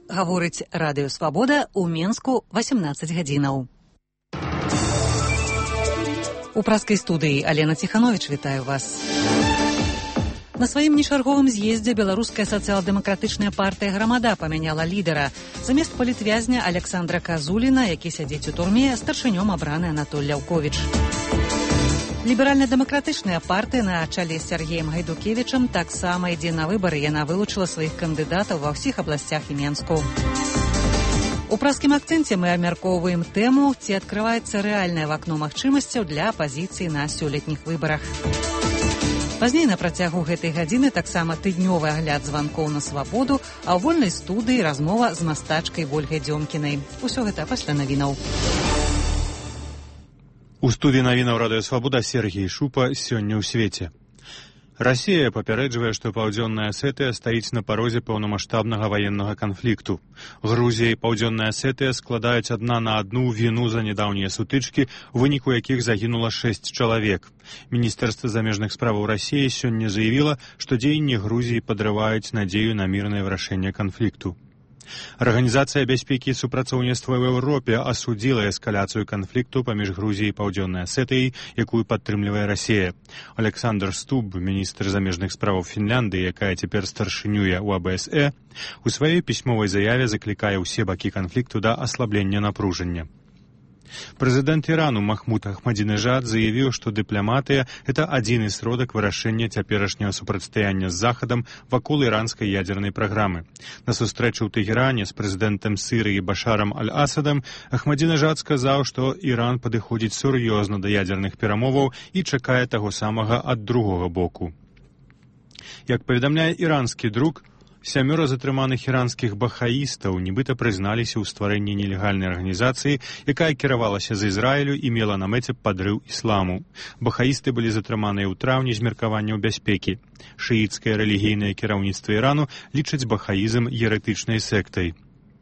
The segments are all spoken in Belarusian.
Гаворыць радыё Свабода ў Менску 18 гадзінаў. У праскай студыі Алена Ціхановіч вітаю вас. На сваім нечарговым з'ездзе беларуская сацыял-дэмакратычная партыя «Грамада» памяняла лідара. Замест палітвязня Александра Казуліна, які сядзіць у турме, старшынём абраны Анатоль Ляўковіч. Ліберальна-дэмакратычная партыя на чале з Сергеем Гайдукевічам таксама ідзе на выбары. Яна вылучыла сваіх кандыдатаў ва ўсіх абласцях і Менску. У праскім акцэнце мы абмяркоўваем тэму, ці адкрываецца рэальнае вакно магчымасцяў для апазіцыі на сёлетніх выбарах. Пазней на працягу гэтай гадзіны таксама тыднёвы агляд званкоў на Свабоду, а ў вольнай студыі размова з мастачкай Вольгай Дзёмкінай. Усё гэта пасля навінаў. У студыі навінаў радыё Свабода Сергей Шупа сёння ў свеце. Расія папярэджвае, што Паўдзённая Асетыя стаіць на парозе паўнамаштабнага ваеннага канфлікту. Грузія і Паўдзённая Асетыя складаюць адна на адну віну за нядаўнія сутычкі, у выніку якіх загінула 6 чалавек. Міністэрства замежных справаў Расіі сёння заявіла, што дзеянні Грузіі падрываюць надзею на мірнае вырашэнне канфлікту. Арганізацыя бяспекі і супрацоўніцтва ў Еўропе асудзіла эскаляцыю канфлікту паміж Грузіяй і Паўдзённай Асетыяй, якую падтрымлівае Расія. Александр Стуб, міністр замежных справаў Фінляндыі, якая цяпер старшынюе ў АБСЕ, у сваёй пісьмовай заяве заклікае ўсе бакі канфлікту да аслаблення напружання. Прэзідэнт Ірану Махмуд Ахмадзінежад заявіў, што дыпламатыя – гэта адзіны сродак вырашэння цяперашняга супрацьстаяння з Захадам вакол іранскай ядзернай праграмы. На сустрэчы ў Тэгеране з прэзідэнтам Сірыі Башарам Аль-Асадам Ахмадзінежад сказаў, што Іран падыходзіць сур'ёзна да ядзерных перамоваў і чакае таго самага ад другога боку. Як паведамляе іранскі друк, 7 затрыманых іранскіх бахаістаў нібыта прызналіся ў стварэнні нелегальнай арганізацыі, якая кіравалася з Ізраілю і мела на мэце падрыў ісламу. Бахаісты былі затрыманыя ў траўні з меркаванняў бяспекі. Шыіцкае рэлігійнае кіраўніцтва Ірану лічыць бахаізм ерэтычнай сектай.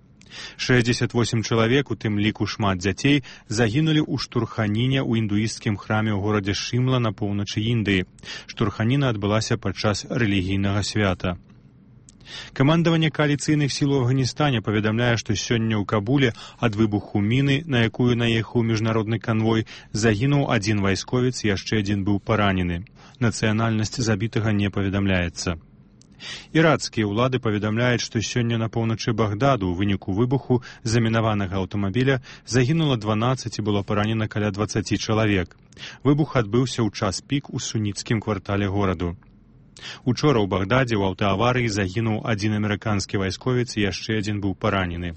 68 чалавек, у тым ліку шмат дзяцей, загінулі ў штурханіне ў індуісцкім храме ў горадзе Шымла на поўначы Індыі. Штурханіна адбылася падчас рэлігійнага свята. Камандаванне кааліцыйных сіл у Афганістане паведамляе, што сёння ў Кабуле ад выбуху міны, на якую наехаў міжнародны канвой, загінуў 1 вайсковец, яшчэ 1 быў паранены. Нацыянальнасць забітага не паведамляецца. Іракскія ўлады паведамляюць, што сёння на поўначы Багдаду ў выніку выбуху замінаванага аўтамабіля загінула 12 і было паранена каля 20 чалавек. Выбух адбыўся ў час пік у суніцкім квартале гораду. Учора ў Багдадзе ў аўтааварыі загінуў 1 амерыканскі вайсковец і яшчэ 1 быў паранены.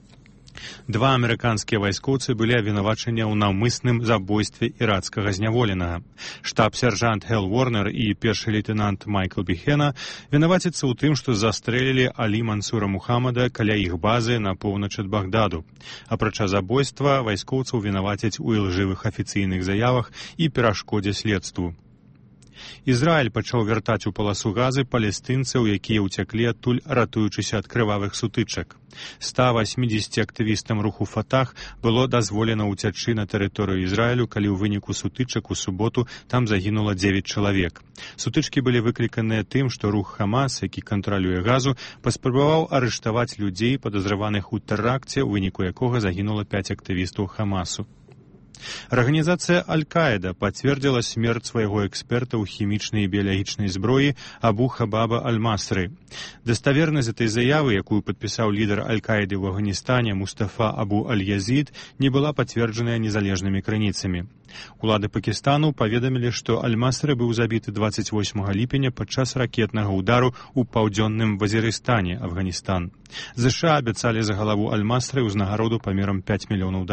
2 амерыканскія вайскоўцы былі абвінавачаны ў наўмысным забойстве іракскага зняволенага. Штаб-сяржант Хэл Уорнер і першы лейтэнант Майкл Біхена вінаваціцца ў тым, што застрэлілі Алі Мансура Мухаммада каля іх базы на поўнач ад Багдаду. Апрача забойства, вайскоўцаў вінавацяць у ілжывых афіцыйных заявах і перашкодзе следству. Ізраіль пачаў вяртаць у паласу газы палестынцаў, якія ўцяклі адтуль, ратуючыся ад крывавых сутычак. 180 актывістам руху Фатах было дазволена ўцячы на тэрыторыю Ізраілю, калі ў выніку сутычак у суботу там загінула 9 чалавек. Сутычкі былі выкліканыя тым, што рух Хамас, які кантралюе газу, паспрабаваў арыштаваць людзей, падазраваных у тэракце, у выніку якога загінула 5 актывістаў Хамасу. Арганізацыя Аль-Каіда пацвердзіла смерць свайго эксперта ў хімічнай і біялагічнай зброі Абу Хабаба Аль-Масры. Даставернасць этой заявы, якую падпісаў лідар Аль-Каіды ў Афганістане Мустафа Абу Аль-Язід, не была пацверджаная незалежнымі крыніцамі. Улады Пакістану паведамілі, што Аль-Масры быў забіты 28 ліпеня падчас ракетнага ўдару ў паўдзённым Вазірыстане, Афганістан. ЗША абяцалі за галаву Аль-Масры ўзнагароду памерам $5 мільёнаў.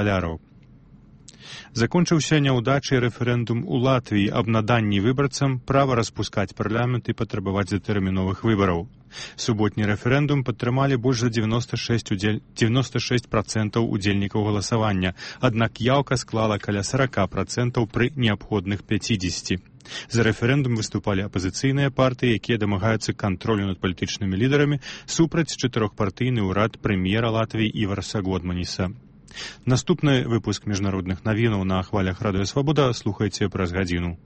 Закончыўся няўдачай рэферэндум у Латвіі аб наданні выбарцам права распускаць парламент і патрабаваць датэрміновых выбараў. Суботні рэферэндум падтрымалі больш за 96% удзельнікаў галасавання, аднак яўка склала каля 40% пры неабходных 50%. За рэферэндум выступалі апазіцыйныя партыі, якія дамагаюцца кантролю над палітычнымі лідарамі супраць чатырохпартыйны ўрад прэм'ера Латвіі Іварса Годманіса. Наступны выпуск міжнародных навінаў на хвалях радыё Свабода слухайце праз гадзіну.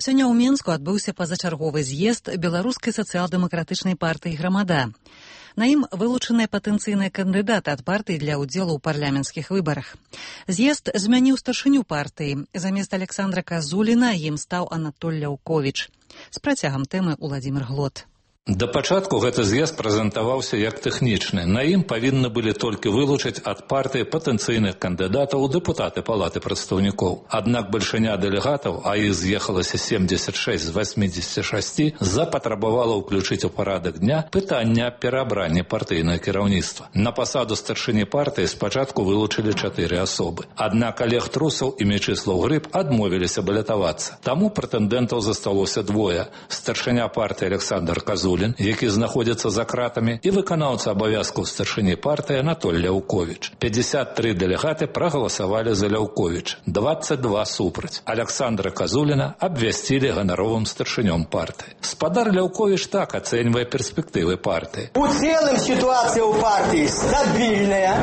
Сёння ў Мінску адбыўся пазачарговы з'езд беларускай сацыял-дэмакратычнай партыі «Грамада». На ім вылучаныя патэнцыйныя кандыдаты ад партыі для ўдзелу ў парламенцкіх выбарах. З'езд змяніў старшыню партыі. Замест Александра Казуліна ім стаў Анатоль Ляўковіч. З працягам тэмы Уладзімір Глот. Да пачатку гэты з'езд прэзентаваўся як тэхнічны. На ім павінны былі толькі вылучыць ад партыі патэнцыйных кандыдатаў у дэпутаты палаты прадстаўнікоў. Аднак бальшыня дэлегатаў, а іх з'ехалася 76 з 86, запатрабавала ўключыць у парадак дня пытанне аб пераабранні партыйнае кіраўніцтва. На пасаду старшыні партыі спачатку вылучылі 4 асобы. Аднак Олег Трусаў і Мячыслаў Грыб адмовіліся балятавацца. Таму прэтэндэнтаў засталося двое: старшыня партыі Александр Казулін, які знаходзіцца за кратамі, і выканаўца абавязкаў старшыні партыі Анатоль Ляўковіч. 53 дэлегаты прагаласавалі за Ляўковіча, 22 супраць. Александра Казуліна абвясцілі ганаровым старшынём партыі. Спадар Ляўковіч так ацэньвае перспектывы партыі. У цэлым сітуацыя ў партыі стабільная,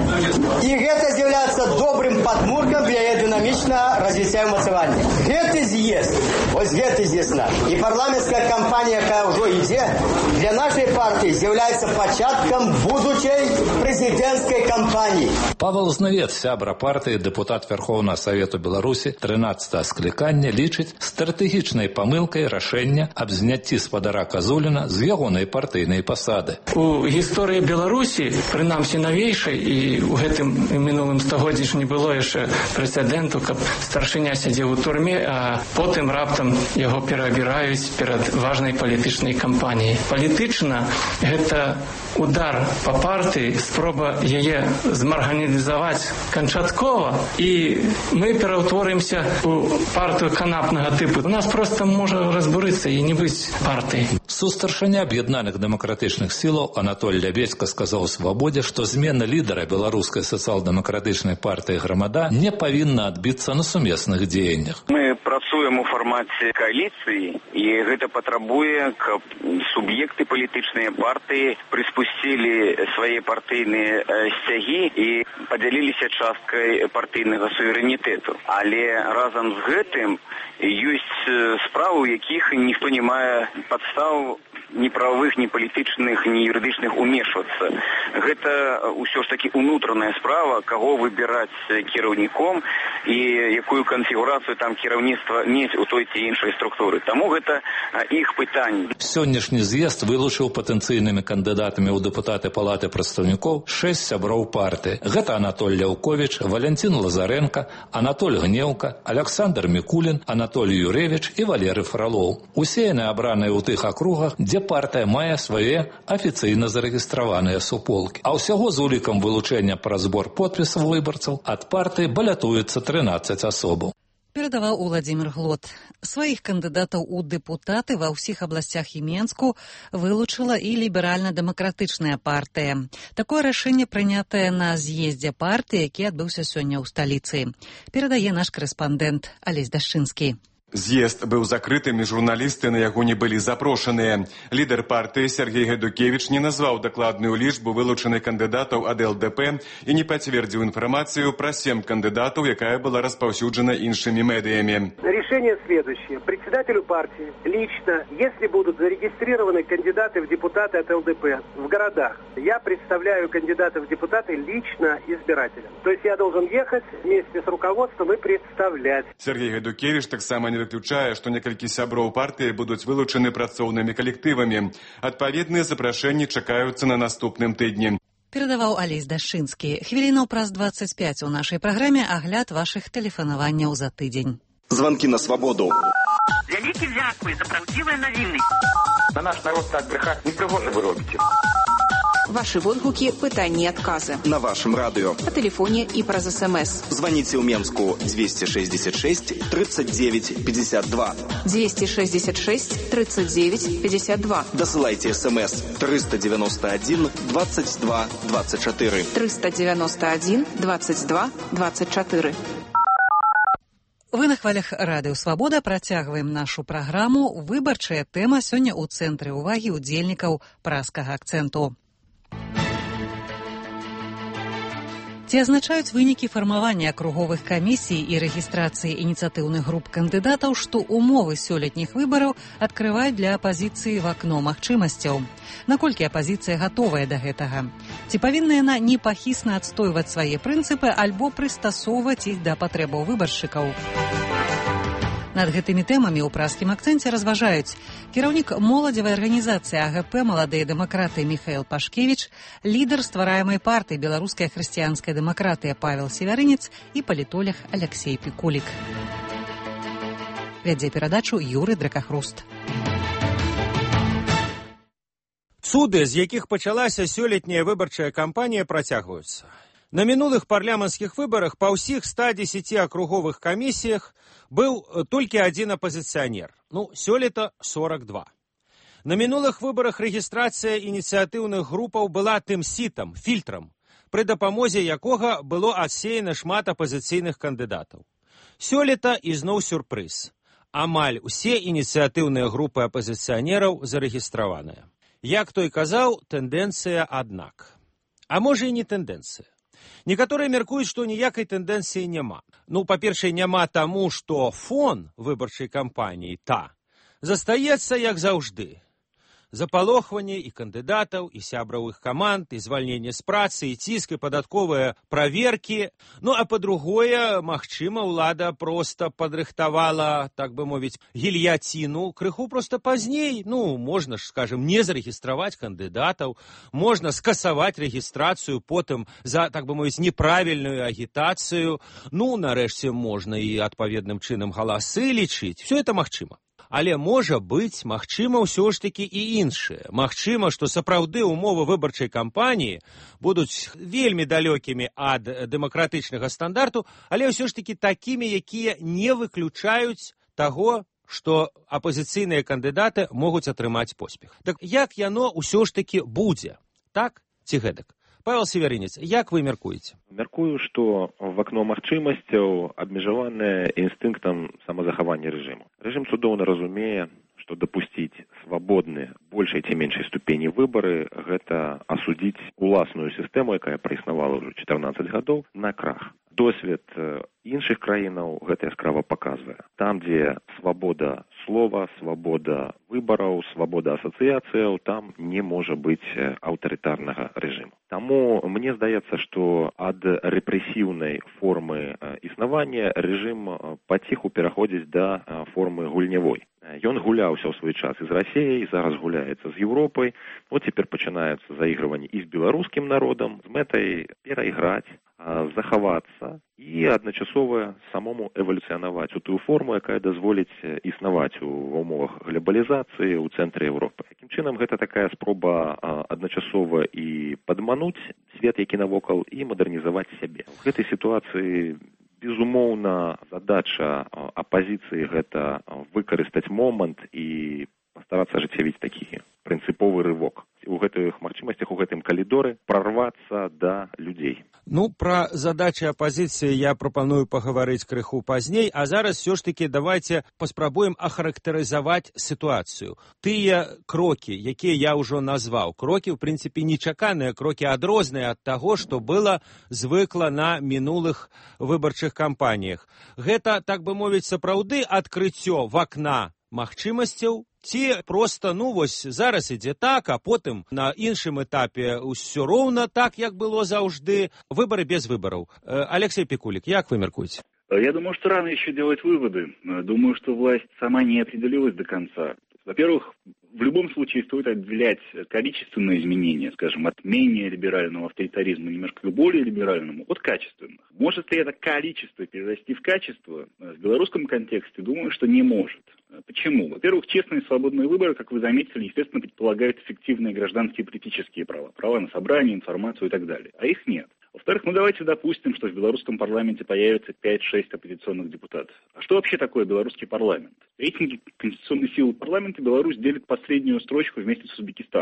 і гэта з'яўляецца добрым падмуркам для яе дынамічнага развіцця і ўмацавання. Гэты з'езд, вось гэты з'езд наш, і парламенцкая кампанія, якая ўжо ідзе, для нашай партыі з'яўляецца пачаткам будучай прэзідэнцкай кампаніі. Павел Знавец, сябра партыі, дэпутат Верховнага Савету Беларусі 13-го склікання, лічыць стратэгічнай памылкай рашэння аб зняцці спадара Казуліна з ягонай партыйнай пасады. У гісторыі Беларусі, прынамсі навейшай, і ў гэтым мінулым стагоддзі ж не было яшчэ прэцэдэнту, каб старшыня сядзеў у турме, а потым раптам яго пераабіраюць перад важнай палітычнай кампаніяй. Палітычна гэта удар па партыі, спроба яе змарганізаваць канчаткова, і мы пераўтворымся у партыю канапнага тыпу. У нас проста можа разбурыцца і не быць партыі. Сустаршыня аб'яднаных дэмакратычных сілаў Анатоль Лябедзька сказаў «Свабодзе», што змена лідара беларускай сацыял-дэмакратычнай партыі «Грамада» не павінна адбіцца на сумесных дзеяннях. Мы працуем у фармаце кааліцыі, і гэта патрабуе, каб суб'екты палітычныя партыі прыспусцілі свае партыйныя сцягі і падзяліліся часткай партыйнага суверэнітэту. Але разам з гэтым ёсць справы, у якіх ніхто не мае падстаў ні правовых, ні палітычных, ні юрыдычных умешвацца. Гэта ўсё ж такі унутраная справа, каго выбіраць кіраўніком і якую канфігурацыю там кіраўніцтва мець у той ці іншай структуры. Таму гэта іх пытанне. Сённяшні з'езд вылучыў патэнцыйнымі кандыдатамі ў дэпутаты палаты прадстаўнікоў 6 сяброў партыі. Гэта Анатоль Ляўковіч, Валянцін Лазаренко, Анатоль Гнеўка, Александр Мікулін, Анатоль Юрэвіч і Валерый Фролоў. Усе яны абраныя ў тых акругах, дзе партыя мае свае афіцыйна зарэгістраваныя суполкі. А ўсяго з улікам вылучэння праз збор подпісаў выбарцаў ад партыі балятуецца 13 асобаў. Перадаваў Уладзімір Глот. Сваіх кандыдатаў у дэпутаты ва ўсіх абласцях і Менску вылучыла і ліберальна-дэмакратычная партыя. Такое рашэнне прынятае на з'ездзе партыі, які адбыўся сёння ў сталіцы. Перадае наш корэспандэнт Алесь Дашчынскі. З'езд быў закрытым, і журналісты на яго не былі запрошаныя. Лідар партыі Сергей Гайдукевіч не назваў дакладную лічбу вылучаных кандыдатаў ад ЛДП і не пацвердзіў інфармацыю пра 7 кандыдатаў, якая была распаўсюджана іншымі медыямі. Решение следующее. Председателю партии лично, если будут зарегистрированы кандидаты в депутаты от ЛДП в городах, я представляю кандидатов в депутаты лично избирателям. То есть я должен ехать вместе с руководством и представлять. Сергей Гайдукевич таксама не выключае, што некалькі сяброў партыі будуць вылучаны працоўнымі калектывамі. Адпаведныя запрашэнні чакаюцца на наступным тыдні. Перадаваў Алесь Дашчынскі. Хвілінаў праз 25 у нашай праграме агляд вашых тэлефанаванняў за тыдзень. Звонки на свободу. Вялікі дзякуй за праўдзівыя навіны. На наш народ так брехаць непрыгожа вы робіце. Ваши водгуки, пытанні и отказы. На вашем радио. По телефоне и праз СМС. Звоните в Менску 266 39 52. 266 39 52. Досылайте СМС 391 22 24. 391 22 24. Вы на хвалях радыё «Свабода» працягваем нашу праграму. Выбарчая тэма сёння ў цэнтры ўвагі ўдзельнікаў праскага акцэнту. Ці азначаюць вынікі фармавання акруговых камісій і рэгістрацыі ініцыятыўных груп кандыдатаў, што умовы сёлетніх выбараў адкрываюць для апазіцыі вакно магчымасцяў? Наколькі апазіцыя гатовая да гэтага? Ці павінна яна непахісна адстойваць свае прынцыпы альбо прыстасоўваць іх да патрэбаў выбаршчыкаў? Над гэтымі тэмамі ў празкім акцэнце разважаюць кіраўнік моладзевай арганізацыі АГП «Маладыя дэмакраты» Міхаэл Пашкевіч, лідар ствараемай партыі «Беларуская хрысціянская дэмакратыя» Павел Севярынец і палітолог Алексей Пікулік. Вядзе перадачу Юрый Дракахруст. Цуды, з якіх пачалася сёлетняя выбарчая кампанія, працягваюцца. На мінулых парламенцкіх выбарах па ўсіх 110 акруговых камісіях быў толькі адзін апазіцыянер. Сёлета 42. На мінулых выбарах рэгістрацыя ініцыятыўных групаў была тым сітам, фільтрам, пры дапамозе якога было адсеяна шмат апазіцыйных кандыдатаў. Сёлета ізноў сюрпрыз. Амаль усе ініцыятыўныя групы апазіцыянераў зарэгістраваныя. Як той казаў, тэндэнцыя аднак. А можа і не тэндэнцыя. Некаторыя мяркуюць, што ніякай тэндэнцыі няма. Па-першае, няма таму, што фон выбарчай кампаніі застаецца, як заўжды. Запалохванне і кандыдатаў, і сябраў іх каманд, і звальненне з працы, і ціск, і падатковыя праверкі. А па-другое, магчыма, ўлада проста падрыхтавала, так бы мовіць, гільяціну крыху проста пазней. Можна ж, скажем, не зарэгістраваць кандыдатаў, можна скасаваць рэгістрацыю потым за, так бы мовіць, неправільную агітацыю. Нарэшце, можна і адпаведным чынам галасы лічыць. Все это магчыма. Але можа быць, магчыма, ўсё ж такі і іншае. Магчыма, што сапраўды умовы выбарчай кампаніі будуць вельмі далёкімі ад дэмакратычнага стандарту, але ўсё ж такі такімі, якія не выключаюць таго, што апазіцыйныя кандыдаты могуць атрымаць поспех. Так як яно ўсё ж такі будзе? Так ці гэтак? Павел Севярынец, як вы мяркуеце? Мяркую, што вакно магчымасцяў абмежаванае інстынктам самазахавання рэжыму. Рэжым цудоўна разумее, што дапусціць свабодныя большай ці меншай ступені выбары – гэта асудзіць уласную сістэму, якая праіснавала ўжо 14 гадоў, на крах. Досвед іншых краінаў гэта яскрава паказвае. Там, дзе свабода слова, свабода выбараў, свабода асацыяцыяў, там не можа быць аўтарытарнага рэжыму. Таму мне здаецца, што ад рэпрэсіўнай формы існавання рэжым паціху пераходзіць да формы гульнявой. Ён гуляўся ў свой час і з Расіяй, зараз гуляецца з Еўропай. Цяпер пачынаецца заігрыванне і з беларускім народам з мэтай перайграць, захавацца і адначасова самому эвалюцыянаваць у тую форму, якая дазволіць існаваць у умовах глобалізацыі ў цэнтры Еўропы. Такім чынам, гэта такая спроба адначасова і падмануць свет, які навокал, і мадэрнізаваць сябе. У гэтай сітуацыі безумоўна, задача апазіцыі гэта выкарыстаць момант і пастарацца ажыццявіць такі прынцыповы рывок. У гэтых магчымасцях, у гэтым калідоры прарвацца да людзей. Пра задачы апазіцыі я прапаную пагаварыць крыху пазней, а зараз все ж таки давайте паспрабуем ахарактарызаваць сітуацыю. Тыя крокі, якія я ўжо назваў, крокі, в прынцыпе, нечаканыя, крокі адрозныя ад таго, што было звыкла на мінулых выбарчых кампаніях. Гэта, так бы мовіць, сапраўды адкрыццё вакна магчымасцяў, ці проста, зараз ідзе так, а потым на іншым этапе ўсё роўна так, як было заўжды, выбары без выбараў. Алексей Пикулик, як вы мяркуеце? Я думаю, что рано еще делать выводы. Думаю, что власть сама не определилась до конца. Во-первых, в любом случае стоит отделять количественные изменения, скажем, от менее либерального авторитаризма немножко к более либеральному, от качественных. Может ли это количество перерасти в качество? В белорусском контексте думаю, что не может. Почему? Во-первых, честные и свободные выборы, как вы заметили, естественно, предполагают эффективные гражданские и политические права. Права на собрание, информацию и так далее. А их нет. Во-вторых, давайте допустим, что в белорусском парламенте появится 5-6 оппозиционных депутатов. А что вообще такое белорусский парламент? В рейтинге конституционной силы парламента Беларусь делит последнюю строчку вместе с Узбекистаном.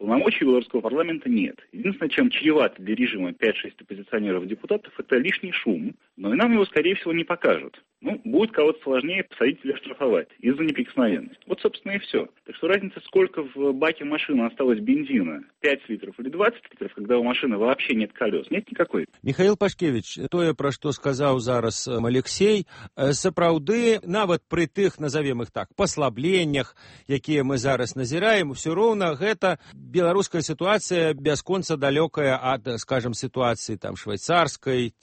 Полномочий белорусского парламента нет. Единственное, чем чревато для режима 5-6 оппозиционеров-депутатов, это лишний шум, но и нам его, скорее всего, не покажут. Будет кого-то сложнее посадить или штрафовать из-за неприкосновенности. Вот, собственно, и все. Так что разница, сколько в баке машины осталось бензина, 5 литров или 20 литров, когда у машины вообще нет колес, нет никакой. Михаил Пашкевич, тое, пра што сказаў зараз Алексей, сапраўды, нават пры тых, назовем их так, послабленнях, якія мы зараз назіраем, все роўна гэта беларуская ситуация бясконца далёкая ад, скажем, ситуации там швейцарской,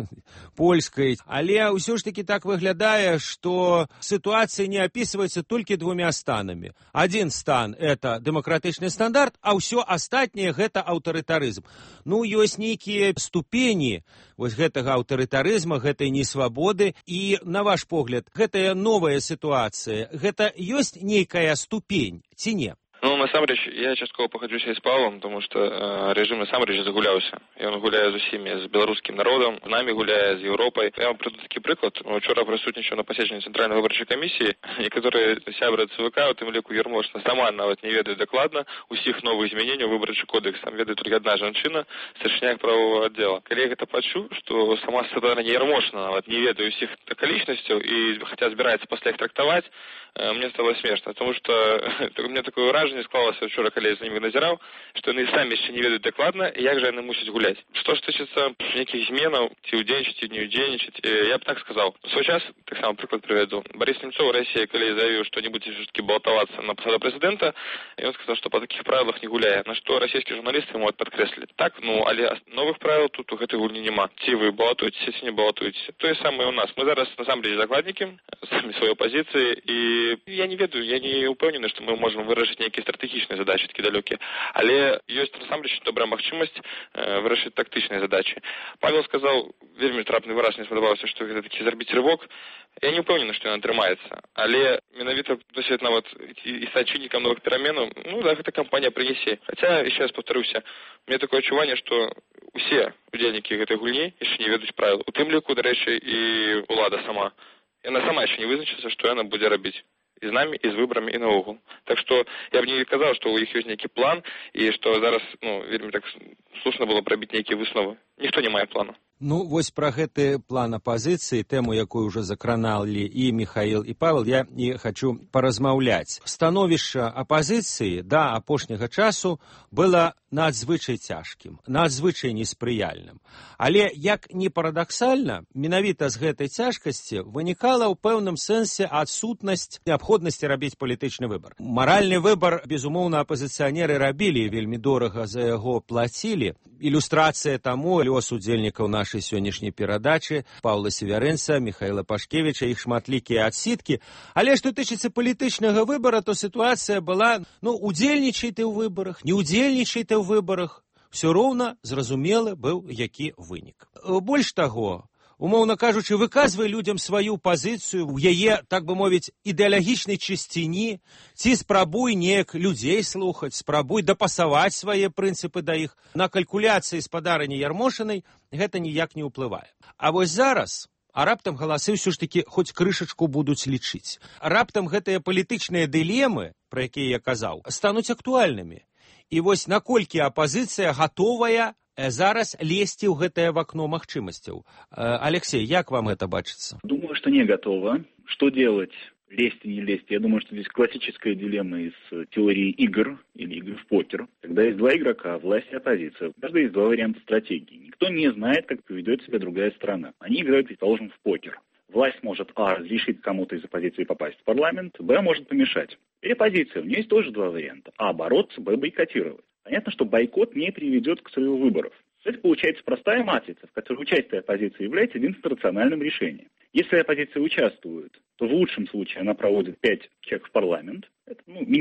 польской, але ўсё ж таки так выглядае, што ситуация не описывается только двумя станами. Один стан – это демократичный стандарт, а ўсё астатняе – гэта аўтарытарызм. Ёсць нейкія ступені вось гэтага аўтарытарызма, гэтай несвабоды, і, на ваш погляд, гэтая новая ситуация, гэта ёсць нейкая ступень, ці не? Насамрэч, я часткова пагаджуся з Павлом, тому што рэжым насамрэч загуляўся. Ён гуляе з усімі, з беларускім народам, з намі гуляе, з Еўропай. Я вам прыду такі прыклад. Учора прысутнічаў на паседжанні Цэнтральнай выбарчай камісіі. Некаторыя сябры ЦВК, у тым ліку Ермошна, сама нават не ведае дакладна усіх новых змяненняў выбарчы кодекс. Там ведае толькі адна жанчына, старшыня правового аддзела. Калі я гэта пачуў, што сама Святлана Ермошна нават не ведае усіх акалічнасцяў і хаця збіраецца пасля іх трактаваць, мне стало смешно, тому что у меня такое ўражанне склалася вчора, калі я за ними назіраў, што яны самі яшчэ не ведаюць дакладна, як жа яны мусяць гуляць. Што ж тычыцца нейкіх зменаў, ці ўдзельнічаць, ці не ўдзельнічаць, я б так сказаў. У свой час, так само прыклад прывяду, Борис Немцов, Россия, калі заявіў, што не будзе все-таки балатавацца на посаду президента, і он сказал, што па такіх правилах не гуляе, на што расійскія журналісты ему падкрэслілі. Так, але новых правил тут у гэтай гульні няма. Ці вы балатуецеся, ці не балатуецеся. Тое самае у нас. Мы зараз насамрэч закладнікі самі сваёй пазіцыі, і я не ведаю, я не упэўнены, што мы можам вырашыць нейкія стратэгічныя задачы, такія далёкія. Але ёсць насамрэч добрая магчымасць вырашыць тактычныя задачы. Павел сказаў, вельмі трапны выраз, мне спадабалася, што гэта такі зрабіць рывок. Я не упэўнены, што ён атрымаецца. Але менавіта досвед нават і стаць чыннікам новых пераменаў, гэта кампанія прынесе. Хаця, яшчэ раз паўтаруся, у меня такое адчуванне, што усе удзельнікі гэтай гульні яшчэ не ведаюць правил. У тым ліку, дарэчы, і ўлада сама. Яна сама яшчэ не вызначыцца, што яна будзе рабіць. І з намі, і з выбарамі, і наогул. Так што я б не казаў, што ў іх ёсць нейкі план, і што зараз, вельмі так слушна было прабіць нейкія высновы. Ніхто не мае плану. Вось пра гэты план апазіцыі, тэму, якую ўжо закраналі і Михаил, і Павел, я і хачу паразмаўляць. Становішча апазіцыі да апошняга часу было надзвычай цяжкім, надзвычай неспрыяльным. Але, як не парадаксальна, менавіта з гэтай цяжкасці вынікала ў пэўным сэнсе адсутнасць неабходнасці рабіць палітычны выбар. Маральны выбар, безумоўна, апазіцыянеры рабілі, вельмі дорага за яго плацілі. Ілюстрацыя таму лёс удзельнікаў нашай сённяшняй перадачы Паўла Севярынца, Михаила Пашкевича, іх шматлікія адсіткі. Але што тычыцца палітычнага выбара, то сітуацыя была, удзельнічай ты ў выбарах, не ўдзельнічай ты ў выбарах, все роўна зразумелы быў які вынік. Больш таго, умоўна кажучы, выказвай людзям сваю пазіцыю ў яе, так бы мовіць, ідэалагічнай чысціні, ці спрабуй неяк людзей слухаць, спрабуй дапасаваць свае прынцыпы да іх. На калькуляцыі спадарыні Ярмошынай гэта ніяк не ўплывае. А вось зараз, раптам галасы ўсё ж такі хоць крышачку будуць лічыць. Раптам гэтыя палітычныя дылемы, пра якія я казаў, стануць актуальнымі. І вось наколькі апазіцыя гатовая зараз лезці ў гэтае вакно магчымасцяў. Алексей, як вам это бачится? Думаю, что не готово. Что делать? Лезть и не лезть? Я думаю, что здесь классическая дилемма из теории игр или игр в покер. Когда есть два игрока, власть и оппозиция, у каждого есть два варианта стратегии. Никто не знает, как поведет себя другая сторона. Они играют, предположим, в покер. Власть может, разрешить кому-то из оппозиции попасть в парламент, может помешать. И оппозиция, у нее есть тоже два варианта. Бороться, бойкотировать. Понятно, что бойкот не приведет к срыву выборов. Это получается простая матрица, в которой участие оппозиции является единственным рациональным решением. Если оппозиция участвует, то в лучшем случае она проводит 5 человек в парламент. Это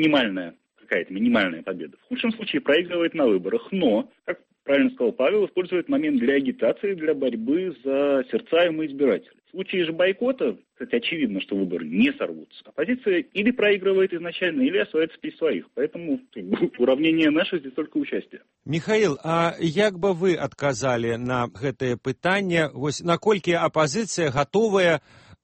какая-то минимальная победа. В худшем случае проигрывает на выборах, но, как правильно сказал Павел, использует момент для агитации, для борьбы за сердца избирателей. В случае же бойкота, кстати, очевидно, что выборы не сорвутся. Оппозиция или проигрывает изначально, или остается при своих. Поэтому уравнение наше здесь только участие. Михаил, а як бы вы адказалі на гэтае пытанне, вось наколькі апазіцыя гатовая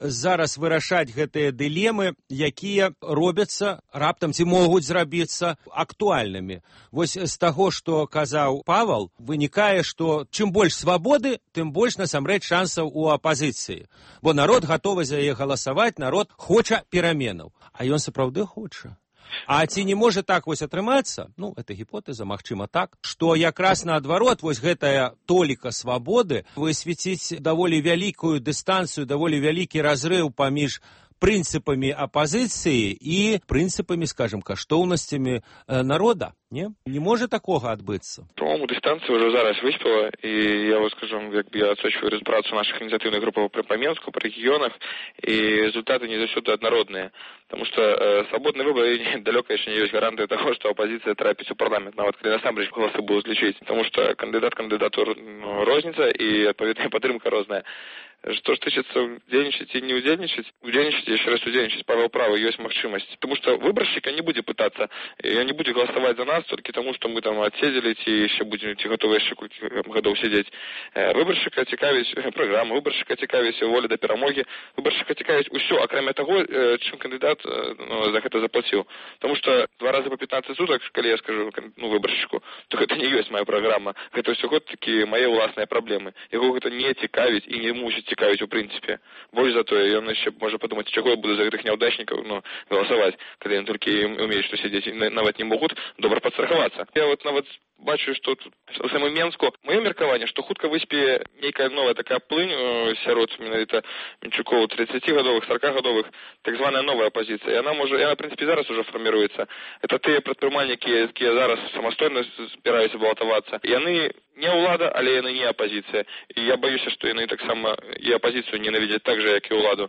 зараз вырашаць гэтыя дылемы, якія робяцца раптам ці могуць зрабіцца актуальнымі. Вось з таго, што казаў Павал, вынікае, што чым больш свабоды, тым больш насамрэч шансаў у апазіцыі. Бо народ гатовы за яе галасаваць, народ хоча пераменаў. А ён сапраўды хоча. А ці не можа так вось атрымацца? Ну, это гіпотэза, магчыма так, што якраз наадварот вось гэтая толіка свабоды высветіць даволі вялікую дыстанцыю, даволі вялікі разрыў паміж прынцыпамі апазіцыі і прынцыпамі, скажем, каштоўнасцямі народа. Не можа такога адбыцца. По-моему, дистанция уже зараз выспела, и я вот скажу, я отсочиваю працу наших инициативных групп по Менску, по регионах, и результаты не заўсёды однородные. Потому что свободный выбор далеко еще не есть гарантия того, что оппозиция трапіць у парламент, нават калі насамрэч голосы будут лічыць. Потому что кандидат кандидату розница, и отповедная падтрымка розная. Что ж тычыцца удзельнічаць и не удзельнічаць, еще раз удзельнічаць, Павел правы, есть магчымасць. Потому что выборщик не будет пытаться, он не будет голосовать за нас, только тому, что мы там отседзелі, ці еще будем готовы еще годов сидеть. Выборщика цікавіць программа, выборщика цікавіць воля до перамоги, выборщика цікавіць усё, акрамя того, чым кандидат за гэта заплатил. Потому что 2 раза по 15 суток, коли я скажу выборщику, то это не есть моя программа, это все таки мои уласныя проблемы. Его это не цікавіць и не мусіць цікавіць у прынцыпе. Больш за тое, ён яшчэ можа падумаць, чаго я буду за гэтых няўдачнікаў галасаваць, калі ён толькі умеюць што сядзець і нават не могуць добра падстрахавацца. Я вот нават бачу, што тут у самым Менску маё меркаванне, што хутка выспее нейкая новая такая плынь сярод менавіта Менчукоў 30-гадовых, 40-гадовых, так званая новая апозіцыя. Яна в прынцыпе зараз уже фарміруецца. Это тыя прадпрымальнікі, якія зараз самастойна збіраюцца балатавацца. Яны не ўлада, але яны не апозіцыя. І я баюся, што яны таксама і апозіцыю ненавідзяць так же, як і ўладу.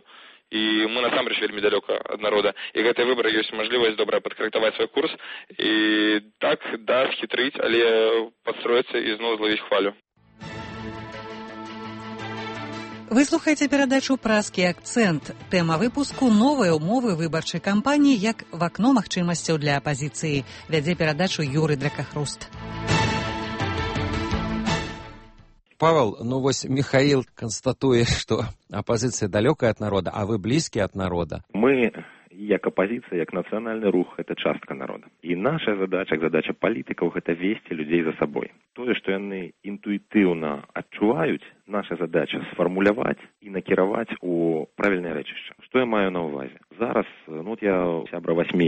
І мы насамрэч вельмі далёка ад народа. І гэтыя выбары ёсць мажлівасць добра падкарэктаваць свой курс і так, да, схітрыць, але падстроіцца і зноў злавіць хвалю. Вы слухаеце перадачу «Празкі акцэнт». Тэма выпуску «Новыя ўмовы выбарчай кампаніі як вакно магчымасцяў для апазіцыі». Вядзе перадачу Юрый Дракахруст. Павел, вось Михаил констатуе, што апозіцыя далёкая ад народа, а вы блізкі ад народа. Мы, як апозіцыя, як нацыянальны рух, гэта частка народа. І наша задача, задача палітыкаў, гэта весці людзей за сабой. Тое, што яны інтуітыўна адчуваюць, наша задача сфармуляваць і накіраваць у правільнае рэчышча. Што я маю на ўвазе? Зараз, я сябра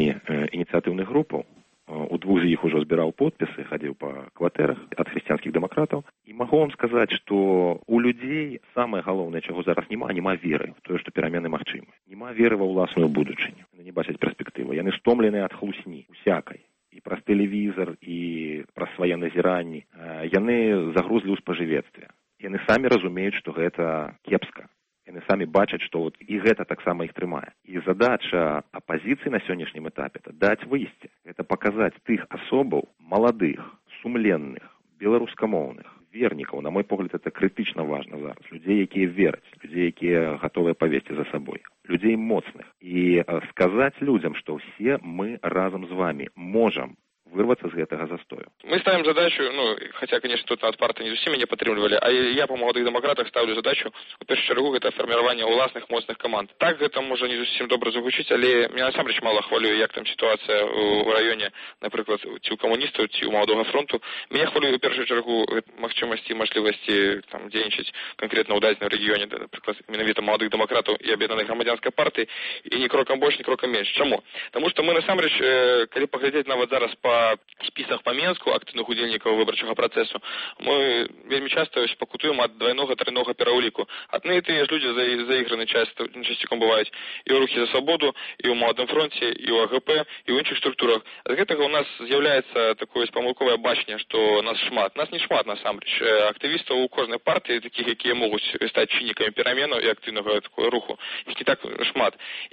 8 ініцыятыўных групаў, у 2 з іх ужо збіраў подпісы, хадзіў па кватэрах ад хрысціянскіх дэмакратаў. І магу вам сказаць, што у людзей самае галоўнае, чаго зараз няма веры в тое, што перамены магчымы. Няма веры ва ўласную будучыню. Яны не бачаць перспектывы. Яны стомленыя ад хлусні усякай. І праз тэлевізар, і праз свае назіранні. Яны загрузлі ў спажывецтве. Яны самі разумеюць, што гэта кепска. Яны самі бачаць, што і гэта таксама іх трымае. І задача апазіцыі на сённяшнім этапе – даць выйсце. Гэта паказаць тых асобаў маладых, сумленных, беларускамоўных, вернікаў. На мой погляд, это крытычна важна зараз. Людзей, якія вераць, людзей, якія гатовыя павесці за сабой. Людзей моцных. І сказаць людзям, што ўсе мы разам з вамі можам вырваться з гэтага застою. Мы ставим задачу, хотя, конечно, тут от партии не зусім не падтрымлівалі, а я по молодых демократах ставлю задачу, у першую чаргу, гэта фарміраванне уласных моцных команд. Так гэта можа не зусім добра загучыць, але меня насамрэч мала хвалюе, як там ситуація у раёне, напрыклад, ці у камуністаў, ці у Маладога фронту. Меня хвалюе у першую чаргу магчымасці і мажлівасці там дзейнічаць конкретно ў дадзеным рэгіёне, напрыклад, менавіта маладых демократаў і аб'яднанай грамадзянскай партыі, і ні крокам больш, ні крокам менш. Чаму? Таму што мы насамрэч, калі паглядзець нават зараз па спісах па Менску актыўных удзельнікаў выбарчага працэсу, мы вельмі часта пакутуем ад двайнога-трайнога пераўліку. Адны і тыя ж людзі заіграны часцяком бываюць і ў рухі за свабоду, і ў Маладым фронце, і ў АГП, і ў іншых структурах. Ад гэтага у нас з'яўляецца такое памылковае бачанне, што нас шмат. Нас не шмат насамрэч. Актывістаў у кожнай партыі, такіх, якія могуць стаць чыннікамі пераменаў і актыўнага такого руху, іх не так шмат.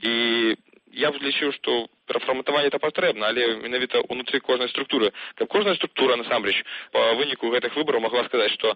І я б лічыў, што перафарматаванне это патрэбна, але менавіта ўнутры кожнай структуры. Каб кожная структура насамрэч па выніку гэтых выбараў магла сказаць, што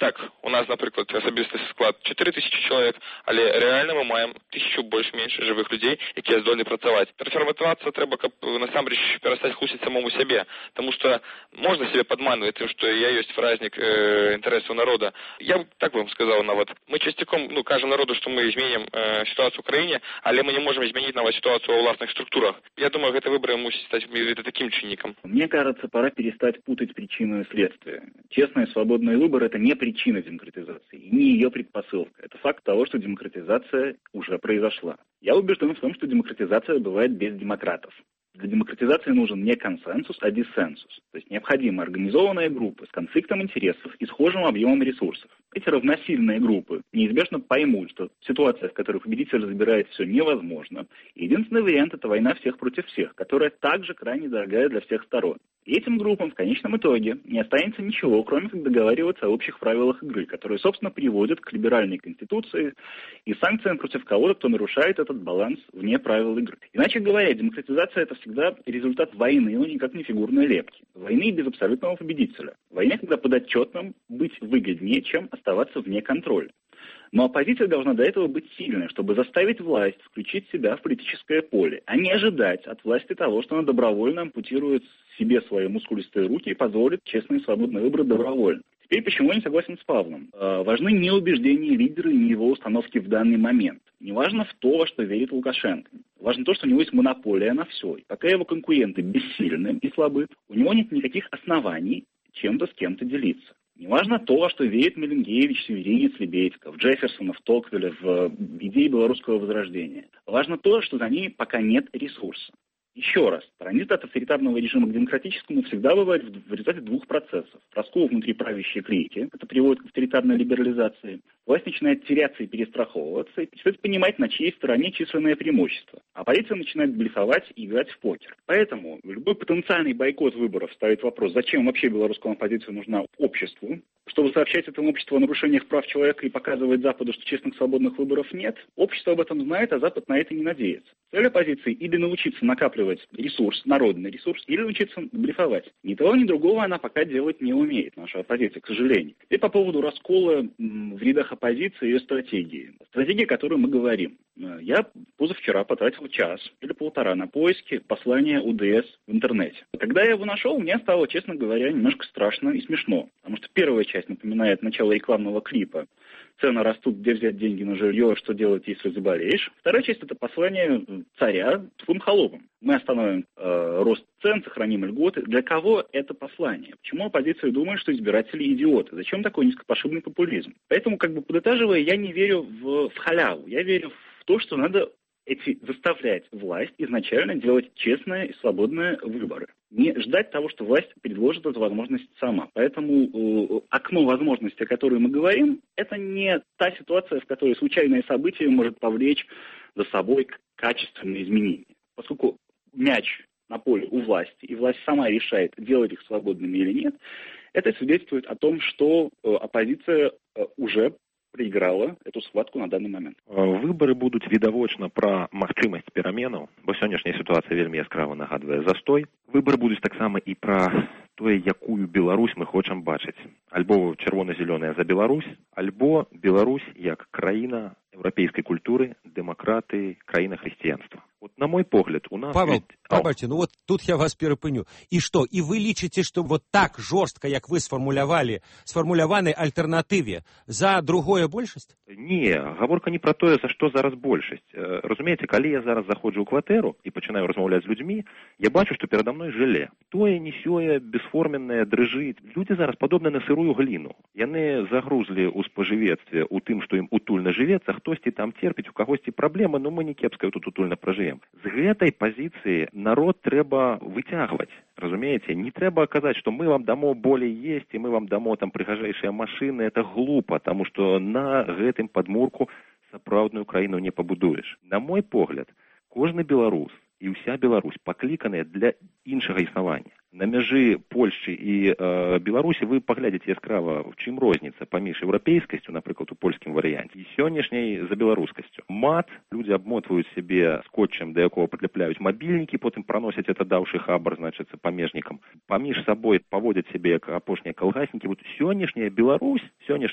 Так, у нас, наприклад, асабісты склад 4000 чалавек, але рэальна мы маем 1000 больш-менш жывых людзей, якія здольны працаваць. Трансфармавацца трэба, каб насамрэч перастаць хлусіць самому сябе, таму што можна сябе падманваць тым, што я ёсць празднік інтарэсаў народа. Я так вам сказаў нават. Мы часцяком кажам народу, што мы зменім сітуацыю ў краіне, але мы не можем изменить нават ситуацию во властных структурах. Я думаю, это выборы мусит стать таким чинником. Мне кажется, пора перестать путать причину и следствие. Честный и свободный выбор – это не причина демократизации, и не ее предпосылка. Это факт того, что демократизация уже произошла. Я убежден в том, что демократизация бывает без демократов. Для демократизации нужен не консенсус, а диссенсус. То есть необходимы организованные группы с конфликтом интересов и схожим объемом ресурсов. Эти равносильные группы неизбежно поймут, что ситуация, в которой победитель забирает все, невозможна. И единственный вариант – это война всех против всех, которая также крайне дорогая для всех сторон. И этим группам в конечном итоге не останется ничего, кроме как договариваться о общих правилах игры, которые, собственно, приводят к либеральной конституции и санкциям против кого-то, кто нарушает этот баланс вне правил игры. Иначе говоря, демократизация – это всегда результат войны, но никак не фигурной лепки. Войны без абсолютного победителя. Война, когда подотчетным быть выгоднее, чем оставаться вне контроля. Но оппозиция должна до этого быть сильной, чтобы заставить власть включить себя в политическое поле, а не ожидать от власти того, что она добровольно ампутирует себе свои мускулистые руки и позволит честный и свободный выбор добровольно. Теперь почему я не согласен с Павлом? Важны не убеждения лидера и не его установки в данный момент. Не важно в то, во что верит Лукашенко. Важно то, что у него есть монополия на все. И пока его конкуренты бессильны и слабы, у него нет никаких оснований чем-то с кем-то делиться. Не важно то, во что верит Меленгевич, Северинец, Лебедьков, Джефферсонов, Токвеля в идеи белорусского возрождения. Важно то, что за ней пока нет ресурса. Еще раз, транзит от авторитарного режима к демократическому всегда бывает в результате двух процессов. Раскол внутри правящей клики, это приводит к авторитарной либерализации. Власть начинает теряться и перестраховываться, и начинает понимать, на чьей стороне численное преимущество. А полиция начинает блефовать и играть в покер. Поэтому любой потенциальный бойкот выборов ставит вопрос, зачем вообще белорусская оппозиция нужна обществу, чтобы сообщать этому обществу о нарушениях прав человека и показывать Западу, что честных свободных выборов нет. Общество об этом знает, а Запад на это не надеется. Цель оппозиции или научиться накапливать ресурс, народный ресурс, или научиться блефовать. Ни того, ни другого она пока делать не умеет, наша оппозиция, к сожалению. И по поводу раскола в рядах оппозиции и ее стратегии. Стратегия, о которой мы говорим. Я позавчера потратил час или полтора на поиски послания УДС в интернете. Когда я его нашел, мне стало, честно говоря, немножко страшно и смешно. Потому что первая часть напоминает начало рекламного клипа. Цены растут, где взять деньги на жилье, что делать, если заболеешь. Вторая часть – это послание царя твоим холопам. Мы остановим рост цен, сохраним льготы. Для кого это послание? Почему оппозиция думает, что избиратели идиоты? Зачем такой низкопошибный популизм? Поэтому, подытаживая, я не верю в халяву. Я верю в то, что надо заставлять власть изначально делать честные и свободные выборы. Не ждать того, что власть предложит эту возможность сама. Поэтому окно возможностей, о которой мы говорим, это не та ситуация, в которой случайное событие может повлечь за собой качественные изменения. Поскольку мяч на поле у власти, и власть сама решает, делать их свободными или нет, это свидетельствует о том, что оппозиция уже проиграла эту схватку на данный момент. Выборы будуць відавочна пра магчымасць пераменаў, бо сённяшняя сітуацыя вельмі яскрава нагадвае застой. Выборы будуць таксама і пра тое, якую Беларусь мы хочам бачыць. Альбо чырвона-зялёная за Беларусь, альбо Беларусь як краіна еўрапейскай культуры, дэмакраты, краіна хрысціянства. Вот на мой погляд, у нас... Павел, пробачьте, ну вот тут я вас перапыню. И что, и вы лічыце, что вот так жорстка, як вы сфармуляваны альтэрнатыве, за другое большасць? Не, гаворка не пра тое, за што зараз большасць. Разумееце, калі я зараз заходжу ў кватэру і пачынаю размаўляць з людзьмі, я бачу, што перада мной жыле. Тое, не сёе, бесформеннае, дрыжыць. Людзі зараз падобны на сырую гліну. Яны загрузлі ў спажывецтве, у тым, што ім утульна жывецца, хтосьці там терпіць, у кагосьці праблемы, но мы не кепска тут утульна пражывем. З гэтай пазіцыі народ трэба выцягваць, разумееце? Не трэба казаць, што мы вам дамо болей есці, мы вам дамо там прыгажэйшыя машыны, это глупа, таму што на гэтым падмурку сапраўдную краіну не пабудуеш. На мой погляд, кожны беларус і ўся Беларусь пакліканыя для іншага існавання. На мяжы Польшчы і Беларусі вы паглядзіце яскрава, в чым розніца паміж еўрапейскасцю, напрыклад, у польскім варыянце, і сённяшняй за беларускасцю. Мат, людзі абмотваюць сябе скотчем, да якога падляпляюць мабільнікі, потым праносяць это даўшы хабар, значыцца, памежнікам. Паміж сабой паводзяць сябе як апошнія калгаснікі. Вот сённяшняя Беларусь,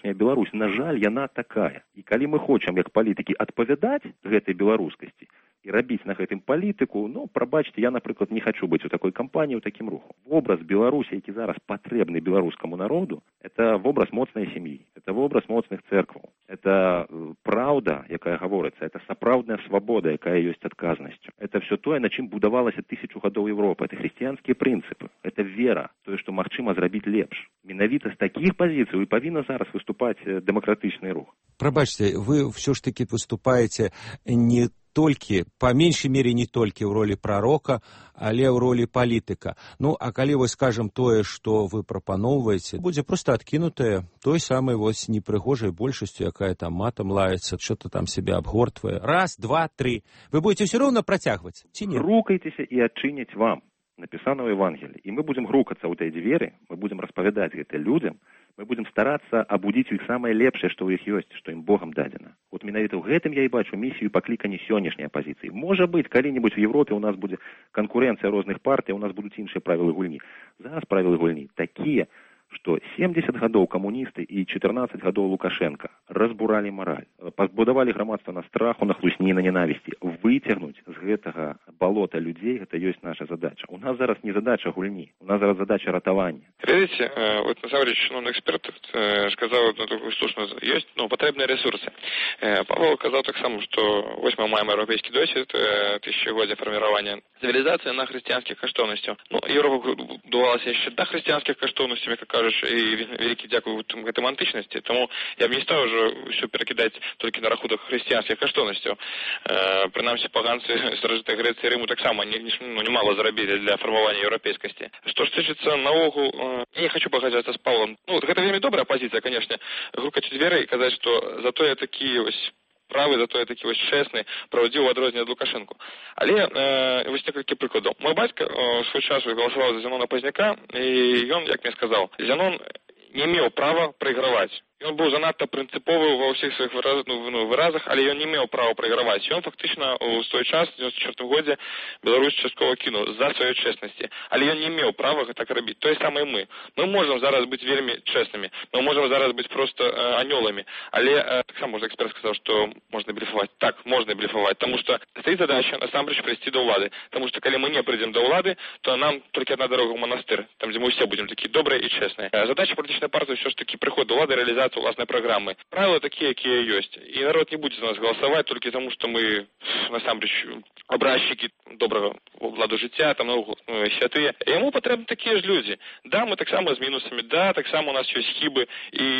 на жаль, яна такая. І калі мы хочам, як палітыкі, адпавядаць гэтай беларускасці, і рабіць на гэтым палітыку, ну, прабачце, я, напрыклад, не хочу быць у такой кампаніі, у такім руху. Вобраз Беларусі, які зараз патрэбны беларускаму народу, это вобраз моцнай сям'і, это вобраз моцных церкваў, это праўда, якая гаворыцца, это сапраўдная свабода, якая ёсць адказнасцю. Это все тое, на чым будавалася 1000 гадоў Европы. Это хрысціянскія прынцыпы, это вера, тое, што магчыма зрабіць лепш. Менавіта з такіх пазіцый і павінна зараз выступаць дэмакратычны рух. Прабачце, вы ўсё ж такі выступаеце не толькі, па меншай мере, не толькі ў ролі прарока, але ў ролі палітыка. Ну, а калі, вось, скажам, тое, што вы прапаноўваеце, будзе проста адкінутае той самай вось непрыгожай большасцю, якая там матам лаецца, што-то там сябе абгортвае. Раз, два, тры. Вы будете ўсё роўна працягваць, ці не? Грукайцеся і адчыняць вам, напісана ў Евангелі. І мы будзем грукацца ў tej дзверы, мы будзем распавядаць гэта людзям, мы будем стараться абудзіць у іх самае лепшае, што ў іх ёсць, што ім Богам дадзена. Вот менавіта ў гэтым я і бачу місію паклікання сённяшняй апазіцыі. Можа быць, калі-небудзь у Европе у нас будзе канкурэнцыя розных партый, у нас будуць іншыя правілы гульні. Зараз правілы гульні такія, што 70 гадоў камуністы і 14 гадоў Лукашенко разбуралі мараль, пазбудавалі грамадства на страху, на хлусні, на ненавісці. Выцягнуць з гэтага балота людзей, гэта ёсць наша задача. У нас зараз не задача гульні, у нас зараз задача ратавання. Глядзіце, вот насамрэч, эксперт сказаў такую слушную, ёсць патрэбныя ресурсы. Павел казаў таксама, што вось мы маем еўрапейскі досвед тысячагоддзя фарміравання цывілізацыі на хрысціянскіх каштоўнасцях. Еўропа будавалася яшчэ да хрысціянскіх каштоўнасцяў, як кажаш, і вялікі дзякуй гэтым антычнасці. Таму я б не стаў ужо ўсё перакідаць толькі на рахунак хрысціянскіх каштоўнасцяў. Прынамсі, паганцы старажытнай Грэцыі і Рыму таксама немало зрабілі для фармавання еўрапейскасці. Што ж тычыцца наогул, я не хочу пагаджацца з Павлом. Гэта вельмі добрая пазіцыя, канешне, грукаць у дзверы і казаць, што зато я такі вось правы, зато я такі вось чэсны, праўдзівы ў адрозненне ад Лукашэнку. Але вось некалькі прыкладаў. Мой бацька ў свой час галасаваў за Зянона Пазняка, і ён, як мне сказаў, Зянон не меў права прайграваць. Ён быў занадта прынцыповы ва ўсіх сваіх выразах, але ён не меў права прайграваць. Ён фактычна ў свой час, у 94 годзе, Беларусь часткова кінуў з-за сваёй чэснасці. Але ён не меў права так рабіць. Тое самае мы. Мы можам зараз быць вельмі чэснымі. Мы можам зараз быць проста анёламі. Але таксама можна эксперт сказаў, што можна блефаваць. Так, можна блефаваць. Таму што стаіць задача насамрэч прыйсці да ўлады. Таму што калі мы не прыйдзем да ўлады, то нам толькі адна дарога ў манастыр, там дзе мы ўсе будзем такі добрыя і чэсныя. Задача палітычнай партыі ўсё ж такі прыход да ўлады, рэалізацыя уласнай праграмы. Правілы такія, якія ёсць. І народ не будзе за нас галасаваць толькі таму, што мы насамрэч абразчыкі добрага ладу жыцця, там святыя. Яму патрэбны такія ж людзі. Да, мы таксама з мінусамі, да, таксама у нас ёсць хібы,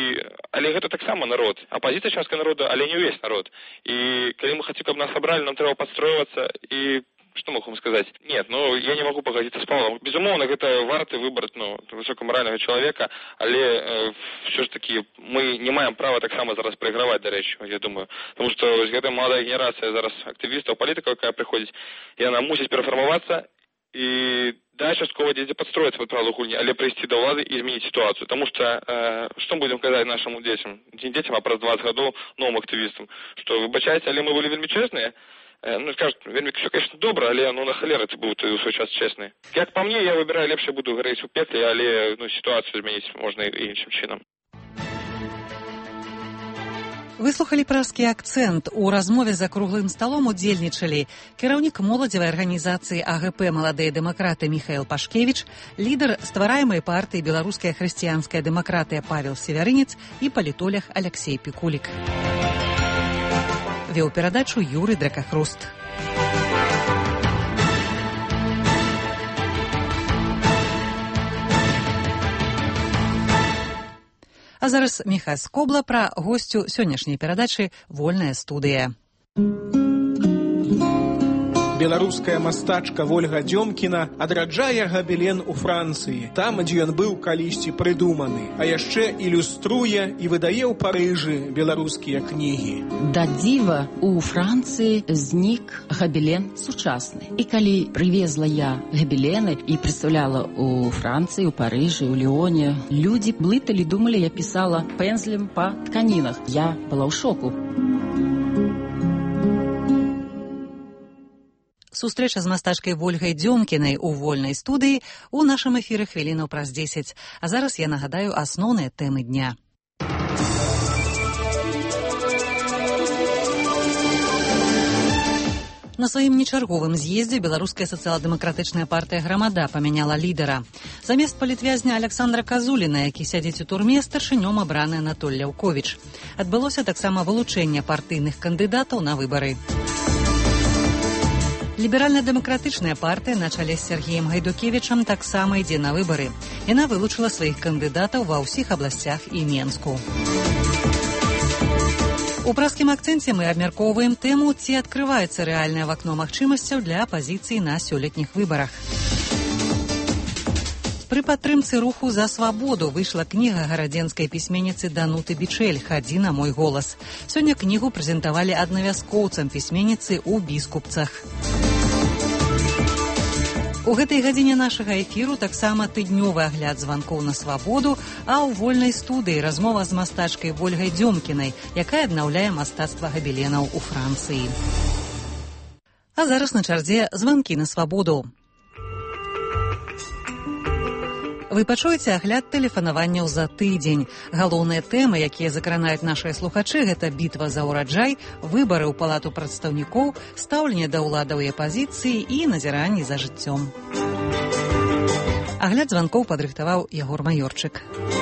але гэта таксама народ. Апазіцыя частка народа, але не ўвесь народ. І калі мы хацім, каб нас абралі, нам трэба падстройвацца і что могу вам сказать? Нет, я не могу погодиться с Павлом. Безумовно, это варты выбрать высокоморального человека, але все ж таки мы не маем права так само зараз проигрывать, до речи, я думаю. Потому что эта молодая генерация зараз активистов, политиков, якая приходит, и она мусит переформоваться, и да, частково десь подстроиться под правила гульни, але прийти до влады и изменить ситуацию. Потому что, что мы будем сказать нашим детям, не детям, а про 20 годов новым активистам, что, выбачайте, але мы были вельми честные, скажут, все, конечно, добро, але на халеры это будут у свой час честные. Как по мне, я выбираю, лепше буду гореть у петлі, але ситуацию изменить можно и іншим чином. Выслухалі пражскі акцэнт. У размове за круглым сталом удзельнічалі кіраўнік моладзевай арганізацыі АГП «Маладыя дэмакраты» Міхаэл Пашкевіч, лідар ствараемай партыі «Беларуская хрысціянская дэмакратыя» Павел Севярынец і палітолог Алексей Пікулік. Веў перадачу Юрый Дракахруст. А зараз Міхась Скобла пра госцю сённяшняй перадачы «Вольная студыя». Беларуская мастачка Вольга Дзёмкіна адраджае габелен у Францыі, там, дзе ён быў калісьці прыдуманы, а яшчэ ілюструе і выдае ў Парыжы беларускія кнігі. Да дзіва у Францыі знік габелен сучасны. І калі прывезла я габелены і прадстаўляла у Францыі, у Парыжы, у Ліоне, людзі блыталі, думалі, я пісала пензлем па тканінах. Я была ў шоку. Сустрэча з мастачкай Вольгай Дзёмкінай у вольнай студыі ў нашым эфіры хвілінаў праз 10. А зараз я нагадаю асноўныя тэмы дня. На сваім нечарговым з'ездзе беларуская сацыял-дэмакратычная партыя «Грамада» памяняла лідара. Замест палітвязня Александра Казуліна, які сядзіць у турме, старшынём абраны Анатоль Ляўковіч. Адбылося таксама вылучэнне партыйных кандыдатаў на выбары. Ліберальна-дэмакратычная партыя на чале з Сергеем Гайдукевічам таксама ідзе на выбары. Яна вылучыла сваіх кандыдатаў ва ўсіх абласцях і Менску. У празкім акцэнце мы абмяркоўваем тэму, ці адкрываецца рэальнае вакно магчымасцяў для апазіцыі на сёлетніх выбарах. Пры падтрымцы руху «За свабоду» выйшла кніга гарадзенскай пісьменніцы Дануты Бичэль «Хадзі на мой голас». Сёння кнігу прэзентавалі аднавязкоўцам пісьменніцы ў Біскупцах. У гэтай гадзіне нашага эфіру таксама тыднёвы агляд званкоў на свабоду, а ў вольнай студыі размова з мастачкай Вольгай Дзёмкінай, якая аднаўляе мастацтва габеленаў у Францыі. А зараз на чарзе званкі на свабоду. Вы пачуеце агляд тэлефанаванняў за тыдзень. Галоўныя тэмы, якія закранаюць нашыя слухачы, гэта бітва за ўраджай, выбары ў палату прадстаўнікоў, стаўленне да ўладаў і апазіцыі і назіранні за жыццём. Агляд званкоў падрыхтаваў Ягор Маёрчык.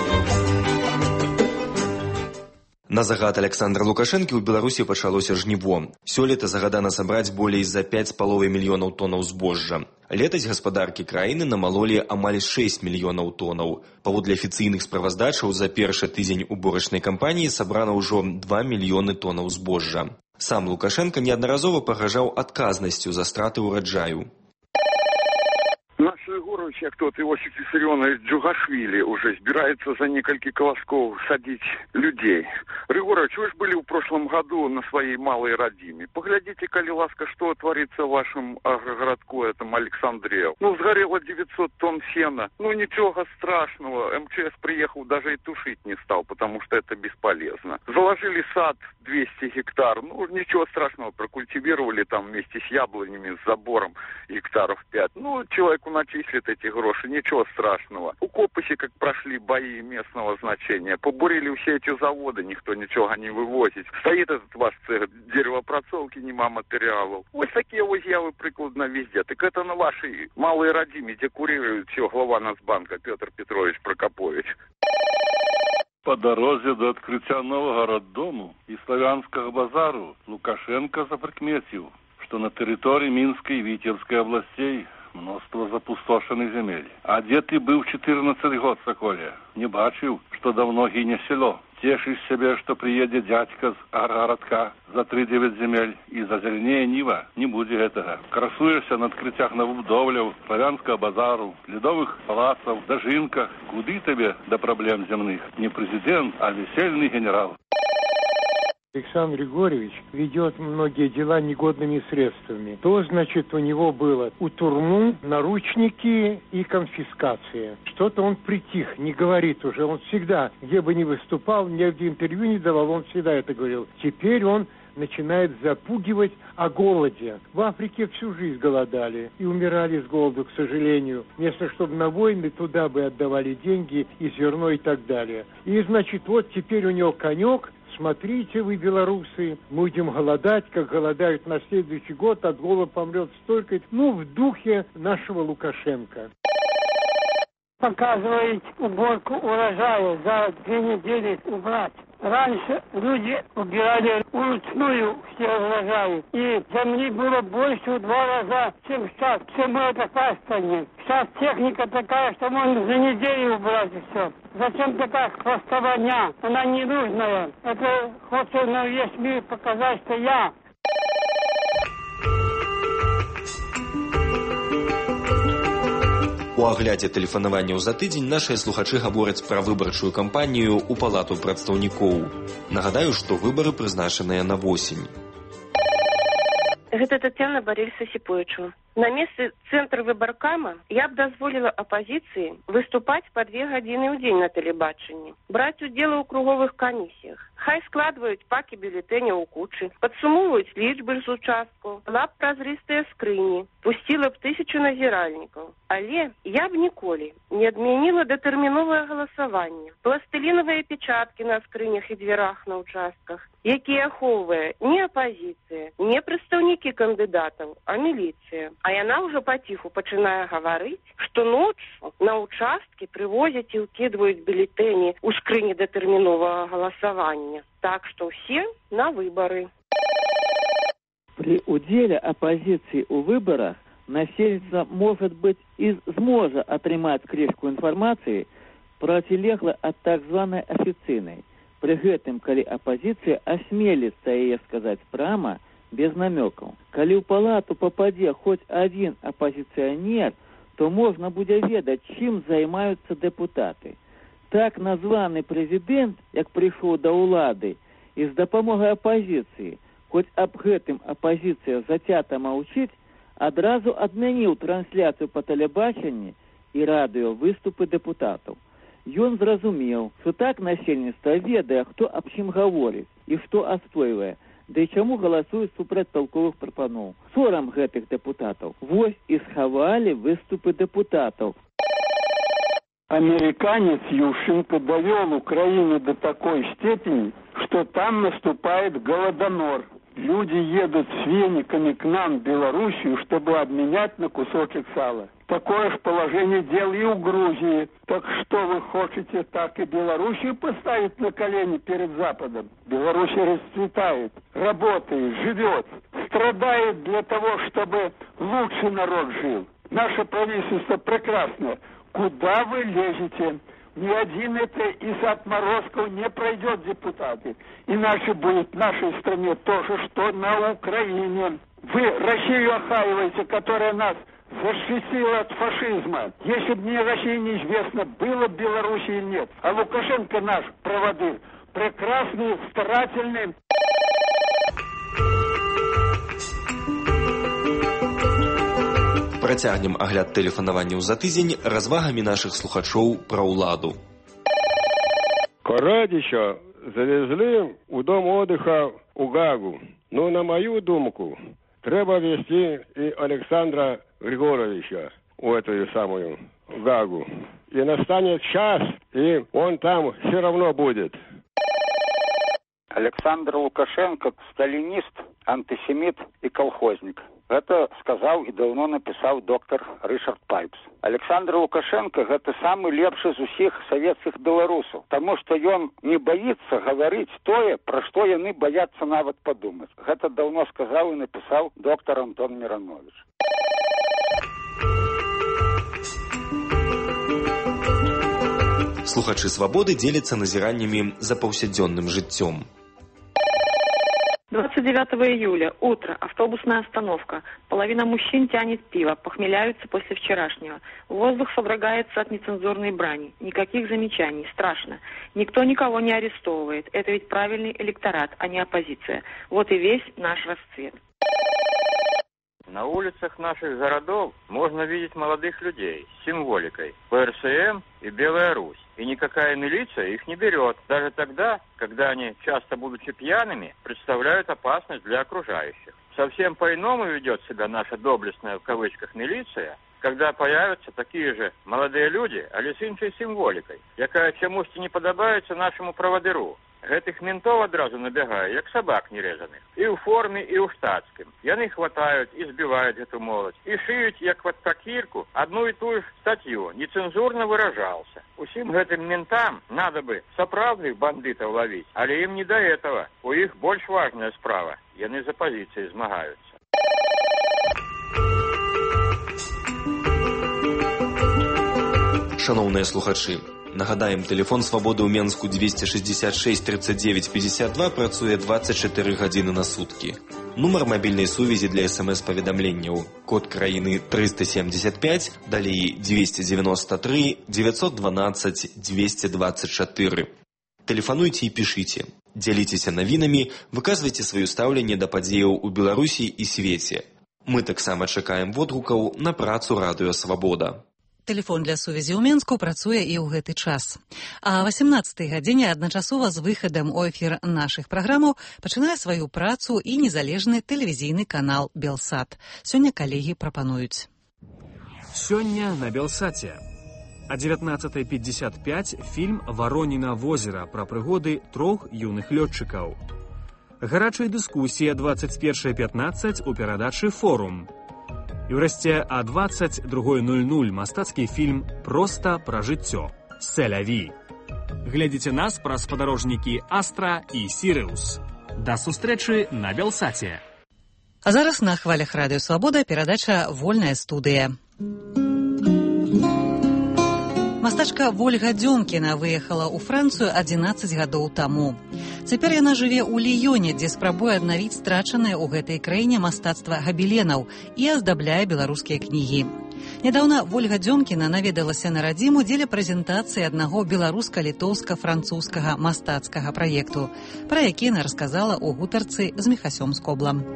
На загад Александра Лукашэнкі ў Беларусі пачалося жніво. Сёлета загадана сабраць болей за 5,5 мільёнаў тонаў збожжа. Летась гаспадаркі краіны намалолі амаль 6 мільёнаў тонаў. Паводле афіцыйных справаздачаў за першы тыдзень уборачнай кампаніі сабрана ўжо 2 мільёны тонаў збожжа. Сам Лукашенко неаднаразова пагражаў адказнасцю за страты ўраджаю. Наш Егорович, як тот Иосиф Виссарионович Джугашвили, уже собирается за несколько колосков садить людей. Григорович, вы же были в прошлом году на своей малой родиме. Поглядите, коли ласка, что творится в вашем агрогородку, этом Александре. Ну, сгорело 900 тонн сена. Ну, ничего страшного. МЧС приехал, даже и тушить не стал, потому что это бесполезно. Заложили сад 200 гектар. Ну, ничего страшного. Прокультивировали там вместе с яблонями, с забором гектаров 5. Ну, человеку начислят эти гроши. Ничего страшного. У Копыси, как прошли бои местного значения, побурили все эти заводы, никто ничего не вывозит. Стоит этот ваш цех деревопроцовки, нема материалов. Вот такие вот явы прикладно везде. Так это на вашей малой родиме, где курирует все глава Нацбанка Петр Петрович Прокопович. По дорозе до открытия нового роддому и славянского базару Лукашенко заприкметил, что на территории Минской и Витебской областей множество запустошенных земель. А где ты был в 14 год, Соколе? Не бачил, что давно гине село. Тешишь себе, что приедет дядька с агрогородка за 3-9 земель и зазеленее Нива. Не будет этого. Красуешься на открытиях новобудовлев, славянского базару, ледовых палацов, дожинках. Куды тебе до проблем земных? Не президент, а весельный генерал. Александр Григорьевич ведет многие дела негодными средствами. То, значит, у него было у турму, наручники и конфискация. Что-то он притих, не говорит уже. Он всегда, где бы ни выступал, ни где интервью не давал, он всегда это говорил. Теперь он начинает запугивать о голоде. В Африке всю жизнь голодали и умирали с голоду, к сожалению. Вместо чтобы на войны, туда бы отдавали деньги и зерно и так далее. И, значит, вот теперь у него конек. Смотрите вы, белорусы, будем голодать, как голодают на следующий год, от голода помрет столько. Ну, в духе нашего Лукашенко. Показывает уборку урожая, за 2 недели убрать. Раньше люди убирали вручную все урожаи, и земли было больше в 2 раза, чем сейчас. Почему это так станет? Сейчас техника такая, что можно за неделю убрать и все. Зачем такая хвостовня? Она ненужная. Это хочет на весь мир показать, что я. У аглядзе тэлефанаванняў за тыдзень нашыя слухачы гавораць пра выбарчую кампанію ў палату прадстаўнікоў. Нагадаю, што выбары прызначаныя на восень. Гэта Тетяна Борисовна Сипоичева. На месцы цэнтра выбаркама я б дазволіла апазіцыі выступаць па 2 гадзіны ў дзень на тэлебачанні, браць удзел у круговых камісіях. Хай складваюць пакі бюлетэняў у кучы, падсумоўваюць лічбы з участкаў, была б празрыстыя скрыні, пусціла б 1000 назіральнікаў. Але я б ніколі не адмяніла датэрміновае галасаванне, пластылінавыя печаткі на скрынях і дзвярах на участках, якія ахоўвае не апазіцыя, не прадстаўнікі кандыдатаў, а міліцыя. А яна ўжо паціху пачынае гаварыць, што ноччу на участкі прывозяць і ўкідваюць бюлетэні ў скрыні датэрміновага галасавання. Так што ўсе на выбары. При уделе оппозиции у выборах насельница, может быть, и сможет отрымать крышку информации, протилегла от так званой официной. При гэтым, коли оппозиция осмелится ее сказать прямо, без намеков. Коли в палату попаде хоть один оппозиционер, то можно будет ведать, чем занимаются депутаты. Так названный президент, як пришел до улады, и с допомогой оппозиции, хоть об гэтым оппозиция затята молчить, одразу отменил трансляцию по телебаченню и радио выступы депутатов. Ён зразумел, что так насельніцтва ведае, хто аб чым гаворыць і што адстойвае, да і чаму галасуюць супраць толковых прапаноў. Сорам гэтых депутатаў. Вось і схавалі выступы депутатаў. Американец Ющенко довел Украину до такой степени, что там наступает голодомор. Люди едут с вениками к нам в Белоруссию, чтобы обменять на кусочек сала. Такое же положение дел и у Грузии. Так что вы хотите, так и Белоруссию поставить на колени перед Западом? Белоруссия расцветает, работает, живет, страдает для того, чтобы лучший народ жил. Наше правительство прекрасное. Куда вы лезете? Ни один это из отморозков не пройдет, депутаты. Иначе будет в нашей стране то же, что на Украине. Вы Россию охаиваете, которая нас защитила от фашизма. Если бы мне России неизвестно, было бы Беларуси или нет. А Лукашенко наш проводыр. Прекрасный, старательный. Працягнем агляд тэлефанаванняў за тыдзень развагамі нашых слухачоў пра ўладу. Карадзіча завезли у дом отдыха у Гагу. Но на мою думку, треба везти и Александра Григоровича в эту самую Гагу. И настанет час, и он там все равно будет. Александр Лукашенко – сталинист, антисемит и колхозник. Это сказал и давно написал доктор Рышард Пайпс. Александр Лукашенко – это самый лепший из усіх советских белорусов, потому что он не боится говорить тое, про что яны боятся нават подумать. Это давно сказал и написал доктор Антон Миронович. Слухачы «Свабоды» дзеляцца назіраннямі за паўсядзённым жыццём. 29 июля. Утро. Автобусная остановка. Половина мужчин тянет пиво, похмеляются после вчерашнего. Воздух содрогается от нецензурной брани. Никаких замечаний. Страшно. Никто никого не арестовывает. Это ведь правильный электорат, а не оппозиция. Вот и весь наш расцвет. На улицах наших городов можно видеть молодых людей с символикой ПРСМ и Белая Русь. И никакая милиция их не берет, даже тогда, когда они, часто будучи пьяными, представляют опасность для окружающих. Совсем по-иному ведет себя наша доблестная в кавычках милиция, когда появятся такие же молодые люди, але с іншай символикой, якая чамусьці не падабаецца нашему правадыру. Гэтых ментов одразу набегае, як собак нерезаных. И в форме, и в штатском. Яны хватают и сбивают эту молодь. И шиют, як под кирку, одну и ту же статью. Нецензурно выражался. Усім гэтым ментам надо бы сапраўдных бандитов ловить. Але им не до этого. У их больше важная справа. Яны за позиции змагаются. Шановныя слухачы, нагадаем, тэлефон «Свабоды» ў Менску 266 39 52 працуе 24 гадзіны на суткі. Нумар мабільнай сувязі для СМС-паведамленняў. Код краіны 375, далей 293 912 224. Тэлефануйце і пішыце. Дзяліцеся навінамі, выказвайце сваё стаўленне да падзеяў у Беларусі і свеце. Мы таксама чакаем водгукаў на працу Радыё Свабода. Тэлефон для сувязі ў Менску працуе і ў гэты час. А 18-й гадзіне адначасова з выхадам у эфір нашых праграмаў пачынае сваю працу і незалежны тэлевізійны канал «Белсат». Сёння калегі прапануюць. Сёння на «Белсаце». О 19:55 фільм «Вароніна возера» пра прыгоды трох юных лётчыкаў. Гарачая дыскусія 21:15 у перадачы «Форум». І ўрэшце о 22:00 мастацкі фільм «Проста пра жыццё» «Селяві». Глядзіце нас праз спадарожнікі «Астра» і «Сірыус». Да сустрэчы на «Белсаце». А зараз на хвалях Радыё Свабода перадача «Вольная студыя». Мастачка Вольга Дзёмкіна выехала ў Францыю 11 гадоў таму. Цяпер яна жыве ў Ліёне, дзе спрабуе аднавіць страчанае ў гэтай краіне мастацтва габеленаў і аздабляе беларускія кнігі. Нядаўна Вольга Дзёмкіна наведалася на радзіму дзеля прэзентацыі аднаго беларуска-літоўска-французскага мастацкага праекту, пра які яна расказала ў гутарцы з Міхасём Скоблам.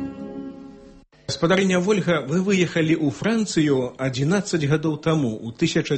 Гаспадарыня Вольга, вы выехалі ў Францыю 11 гадоў таму, у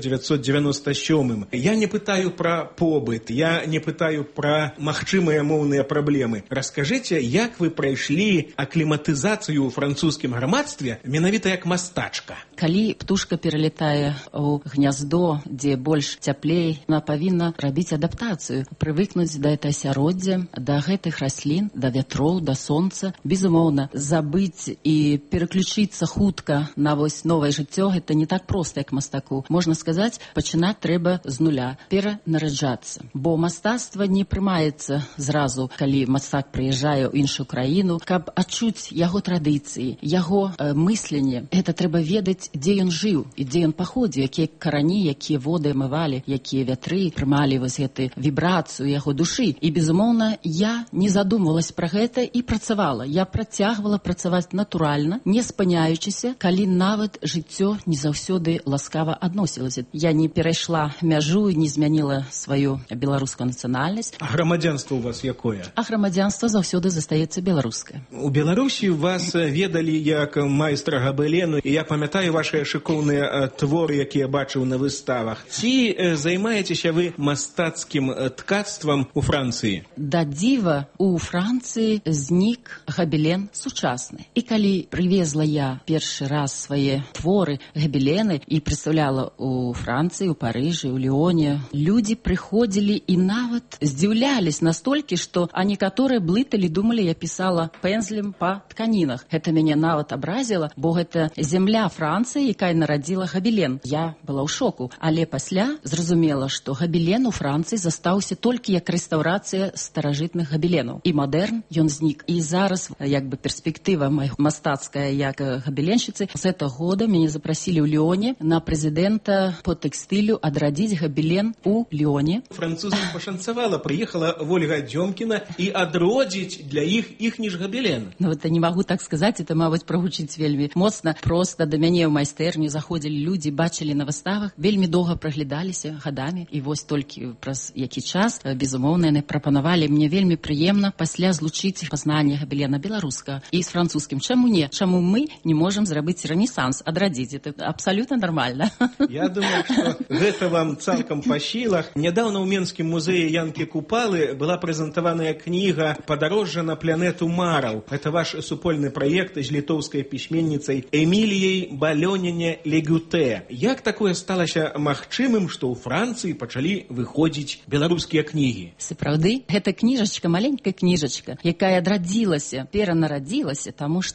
1997. Я не пытаю пра побыт, я не пытаю пра магчымыя моўныя праблемы. Раскажыце, як вы прайшлі акліматызацыю ў французскім грамадстве менавіта як мастачка? Калі птушка пералетае ў гняздо, дзе больш цяплей, она павінна рабіць адаптацыю, прывыкнуць да гэта асяроддзя, да гэтых раслін, да вятроў, да сонца. Безумоўна, забыць і переключиться хутка на вось новое жыццё, гэта не так проста, як мастаку. Можна сказаць, пачынаць трэба з нуля, перанараджацца. Бо мастацтва не прымаецца зразу, калі мастак прыязджае ў іншую краіну. Каб адчуць яго традыцыі, яго мысленне, гэта трэба ведаць, дзе ён жыў і дзе ён паходзіў, якія карані, якія воды амывалі, якія вятры прымалі вось гэты вібрацыю яго душы. І, безумоўна, я не задумвалась пра гэта і працавала. Я працягвала працаваць натуральна, не спыняючыся, калі нават жыццё не заўсёды ласкава адносілася. Я не перайшла мяжу і не змяніла сваю беларускую нацыянальнасць. А грамадзянства у вас якое? А грамадзянства заўсёды застаецца беларускае. У Беларусі вас ведалі як майстра габелену, і я памятаю вашыя шыкоўныя творы, якія бачыў на выставах. Ці займаецеся вы мастацкім ткацтвам у Францыі? Да дзіва, у Францыі знік габелен сучасны. І калі привезла я першы раз свае творы, габелены, і прадстаўляла у Францыі, у Парыжы, у Ліоне, людзі прыходзілі і нават здзіўлялись настолькі, што некаторыя блыталі, думалі, я пісала пензлем па тканінах. Гэта мяне нават абразіла, бо гэта зямля Францыі, якая нарадзіла габелен. Я была ў шоку, але пасля зразумела, што габелен у Францыі застаўся толькі як рэстаўрацыя старажытных габеленаў. І мадэрн ён знік. І зараз як бы перспектыва майго мастацкая як габеленшчыцы. З этого года мяне запросили ў Ліоне на прэзідэнта по тэкстылю адрадзіць габелен у Ліоне. Французам пашанцавала, прыехала Вольга Дзёмкіна і адродзіць для іх іхні ж габелен. Ну, это не могу так сказаць, это, мабыць, прагучыць вельмі моцна. Просто да мяне ў майстэрню заходзілі людзі, бачылі на выставах, вельмі доўга праглядаліся гадамі, і вось толькі праз які час, безумоўна, яны прапанавалі. Мне вельмі прыемна пасля злучыць пазнанне габелена беларуска і з французскім. Чаму не? Чаму мы не можам зрабіць рэнесанс, адрадзіць? Это абсалютна нармальна. Я думаю, што гэта вам цалкам па сілах. Нядаўна ў Менскім музеі Янкі Купалы была прэзентаваная кніга «Падарожжа на планету Мараў». Это ваш супольны праект з літоўскай пісьменніцай Эміліяй Балёніне-Легюте. Як такое сталася магчымым, што ў Францыі пачалі выходзіць беларускія кнігі? Сапраўды, гэта кніжачка, маленькая кніжачка, якая адрадзілася, перанарадзілася, таму што яна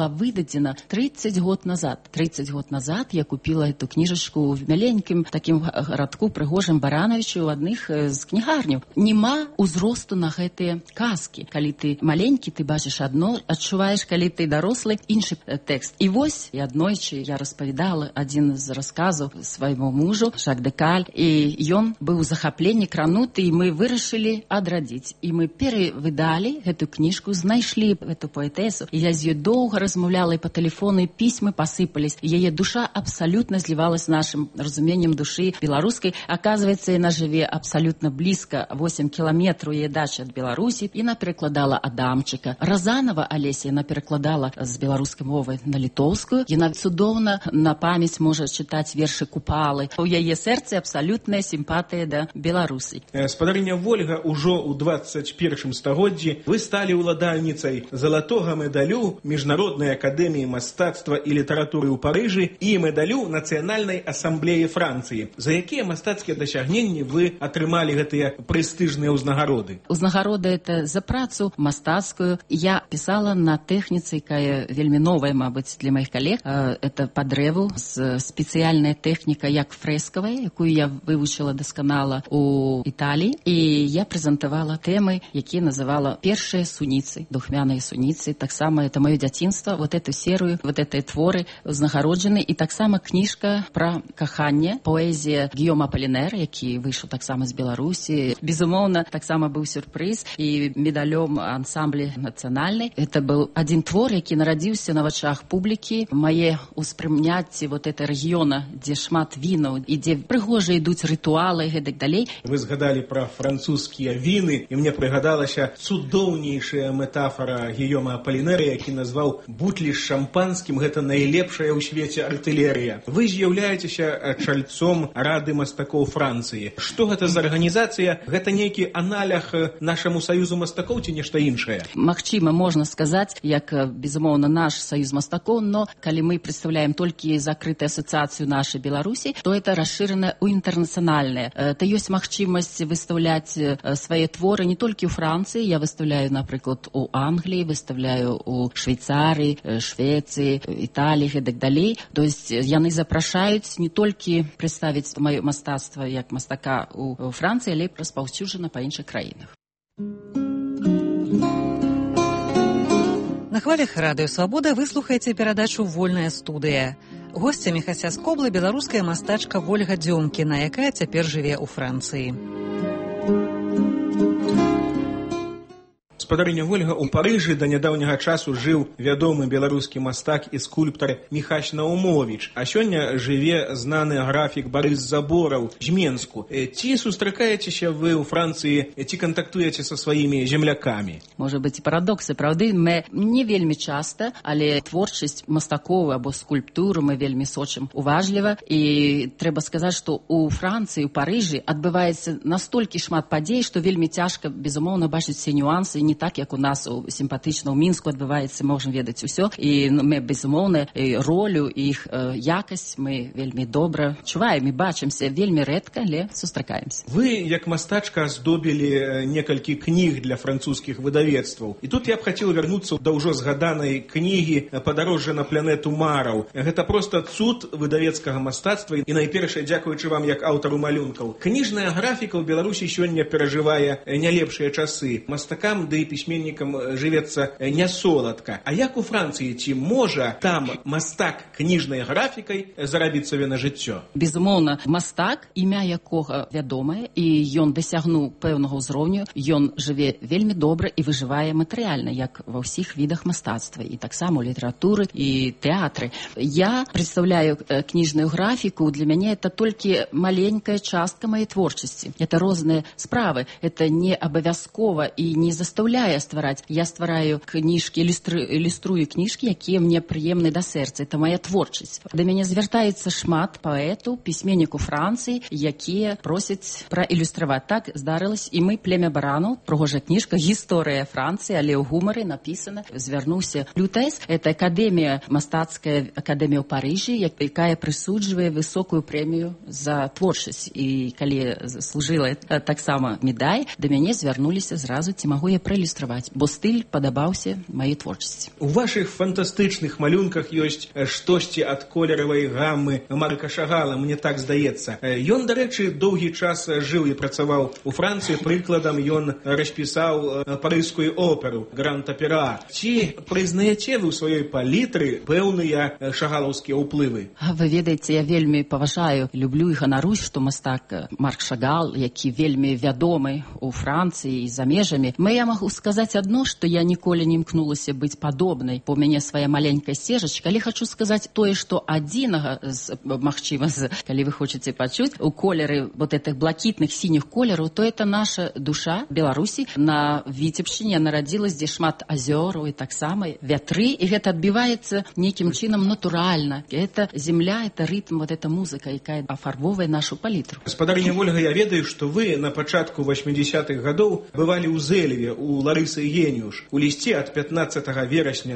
была выдадзена 30 год назад. 30 год назад я купила эту книжечку в маленькім такім гарадку прыгожым Барановичу ў адных з кнігарняў. Нема ўзросту на гэтыя казкі. Калі ты маленькі, ты бачыш адно, адчуваеш, калі ты дарослы, іншы тэкст. І вось, і аднойчы я распавядала адзін з расказаў свайму мужу, Жак Декаль, і ён быў у захапленні крануты, і мы вырашылі адрадзіць. І мы перавыдалі гэту кніжку, знайшлі эту паэтэсу. І я з ёй доўга размаўляла, і па тэлефону, і пісьмы пасыпались. І яе душа абсалютна злівалась з нашым разуменнем души беларускай. Оказывается, яна жыве абсалютна блізка, 8 кіламетраў яе дача ад Беларусі. Яна перакладала Адамчыка. Разанова Алеся яна перакладала з беларускай мовы на літоўскую. Яна цудоўна на памяць можа чытаць вершы Купалы. У яе сэрцы абсалютная сімпатыя да Беларусі. Спадарыня Вольга, ужо ў 21 стагоддзі вы сталі ўладальніцай залатога медалю Міжнароднай акадэміі мастацтва і літаратуры ў Парыжы і медалю Нацыянальнай асамблеі Францыі. За якія мастацкія дасягненні вы атрымалі гэтыя прэстыжныя ўзнагароды? Узнагарода это за працу мастацкую. Я пісала на тэхніцы, якая вельмі новая, мабыць, для маіх калег. Это па дрэву, спецыяльная тэхніка, як фрэскавая, якую я вывучыла дасканала у Італіі. І я прэзентавала тэмы, якія называла першыя суніцы, духмяныя суніцы. Таксама это маё дзяцінства, вот эту серыю, вот этой творы узнагароджаны. І таксама кніжка пра каханне, поэзія Гийома Аполлинера, які выйшаў таксама з Беларусі. Безумоўна, таксама быў сюрпрыз і медалём ансамблі нацыянальнай. Это быў адзін твор, які нарадзіўся на вачах публікі. Мае ўспрымняцці вот это рэгіёна, дзе шмат вінаў і дзе прыгожа ідуць рытуалы і гэтак далей. Вы згадалі пра французскія віны, і мне прыгадалася цудоўнейшая метафора Гийома Аполлинера, які назваў бутлі з шампанскім, гэта найлепшая ў свеце артылерія. Вы з'яўляецеся чальцом Рады мастакоў Францыі. Што гэта за арганізацыя? Гэта нейкі аналог нашаму саюзу мастакоў ці нешта іншае? Магчыма, можна сказаць, як, безумоўна, наш саюз мастакоў, но калі мы прадстаўляем толькі закрытую асацыяцыю нашай Беларусі, то это расшырана ў інтэрнацыянальнае. То ёсць магчымасць выстаўляць свае творы не толькі ў Францыі. Я выстаўляю, напрыклад, у Англіі, выстаўляю у Швейцарыі, Швецыі, Італіі і так далей. То есть яны запрашаюць не толькі прадставіць маё мастацтва як мастака ў Францыі, але і распаўсюджана па іншых краінах. На хвалях Радыё Свабода вы слухаеце перадачу «Вольная студыя». Госцямі хаця скобла беларуская мастачка Вольга Дзёмкіна, якая цяпер жыве ў Францыі. Спадарыня Вольга, у Парыжы да нядаўняга часу жыў вядомы беларускі мастак і скульптар Міхась Наумовіч, а сёння жыве знаны графік Барыс Забораў з Менску. Ці сустракаецеся вы ў Францыі, ці кантактуеце са сваімі землякамі? Можа быць, парадоксы, праўды, мы не вельмі часта, але творчасць мастакоў або скульптуру мы вельмі сочым уважліва. І трэба сказаць, што у Францыі, у Парыжы адбываецца настолькі шмат падзей, што вельмі цяжка, безумоўна, бачыць все нюансы, не так, як у нас сімпатычна ў Мінску адбываецца, можам ведаць усё. І мы, безумоўна, ролю, іх якасць мы вельмі добра чуваем і бачымся вельмі рэдка, але сустракаемся. Вы, як мастачка, здобілі некалькі кніг для французскіх выдавецтваў. І тут я б хацеў вярнуцца да ўжо згаданай кнігі «Падарожжа на планету Мараў». Гэта проста цуд выдавецкага мастацтва і найпершае дзякуючы вам як аўтару малюнкаў. Кніжная графіка ў Беларусі сёння перажывае не лепшыя часы. Мастакам ды пісьменнікам жывецца не соладка. А як у Францыі, ці можа там мастак кніжнай графікай зарабіць сабе на жыццё? Безумоўна, мастак, імя якога вядомае, і ён дасягнуў пэўнага ўзроўню, ён жыве вельмі добра і выжывае матэрыяльна, як ва ўсіх відах мастацтва, і таксама у літаратуры і тэатры. Я прадстаўляю кніжную графіку, для мяне это толькі маленькая частка маёй творчасці. Это розныя справы, это не абавязкова і не заставляе ствараць. Я ствараю кніжкі, ілюструю кніжкі, якія мне прыемны да сэрца. Это моя творчасць. Да мяне звяртаецца шмат паэтаў, пісьменнікаў Францыі, якія просяць праілюстраваць. Так здарылася, і мы «Племя баранаў», прыгожая кніжка, гісторыя Францыі, але ў гумары напісана. Звярнуўся Лютес, это акадэмія, мастацкая акадэмія ў Парыжы, якая прысуджвае высокую прэмію за творчасць. І калі служыла таксама медаль, да мяне звярнуліся зразу, ці магу я праілюстраваць праілюстраваць, бо стыль падабаўся маёй творчасці. У вашых фантастычных малюнках ёсць штосьці ад колеравай гаммы Марка Шагала, мне так здаецца. Ён, дарэчы, доўгі час жыў і працаваў у Францыі, прыкладам ён распісаў парыжскую оперу Гранд-Опера. Ці прызнаеце вы ў сваёй палітры пэўныя шагалаўскія ўплывы? Вы ведаеце, я вельмі паважаю, люблю і ганарусь, што мастак Марк Шагал, які вельмі вядомы у Францыі і за межамі. Я магу сказаць адно, што я ніколі не імкнулася быць падобнай, бо ў мяне свая маленькая сцежачка, але хочу сказаць тое, што адзінага, магчыма, калі вы хочаце пачуць, у колеры вот этих блакітных сініх колераў, то это наша душа Беларусі. На Віцебшчыне нарадзілась, дзе шмат азёраў і таксама вятры, і гэта адбіваецца нейкім чынам натуральна. Это земля, это рытм, вот эта музыка, якая афарбоўвае нашу палітру. Гаспадарыня Вольга, я ведаю, што вы на пачатку 80-х гадоў бывалі ў Зэльве, у Ларысы Геніуш. У лісце ад 15 верасня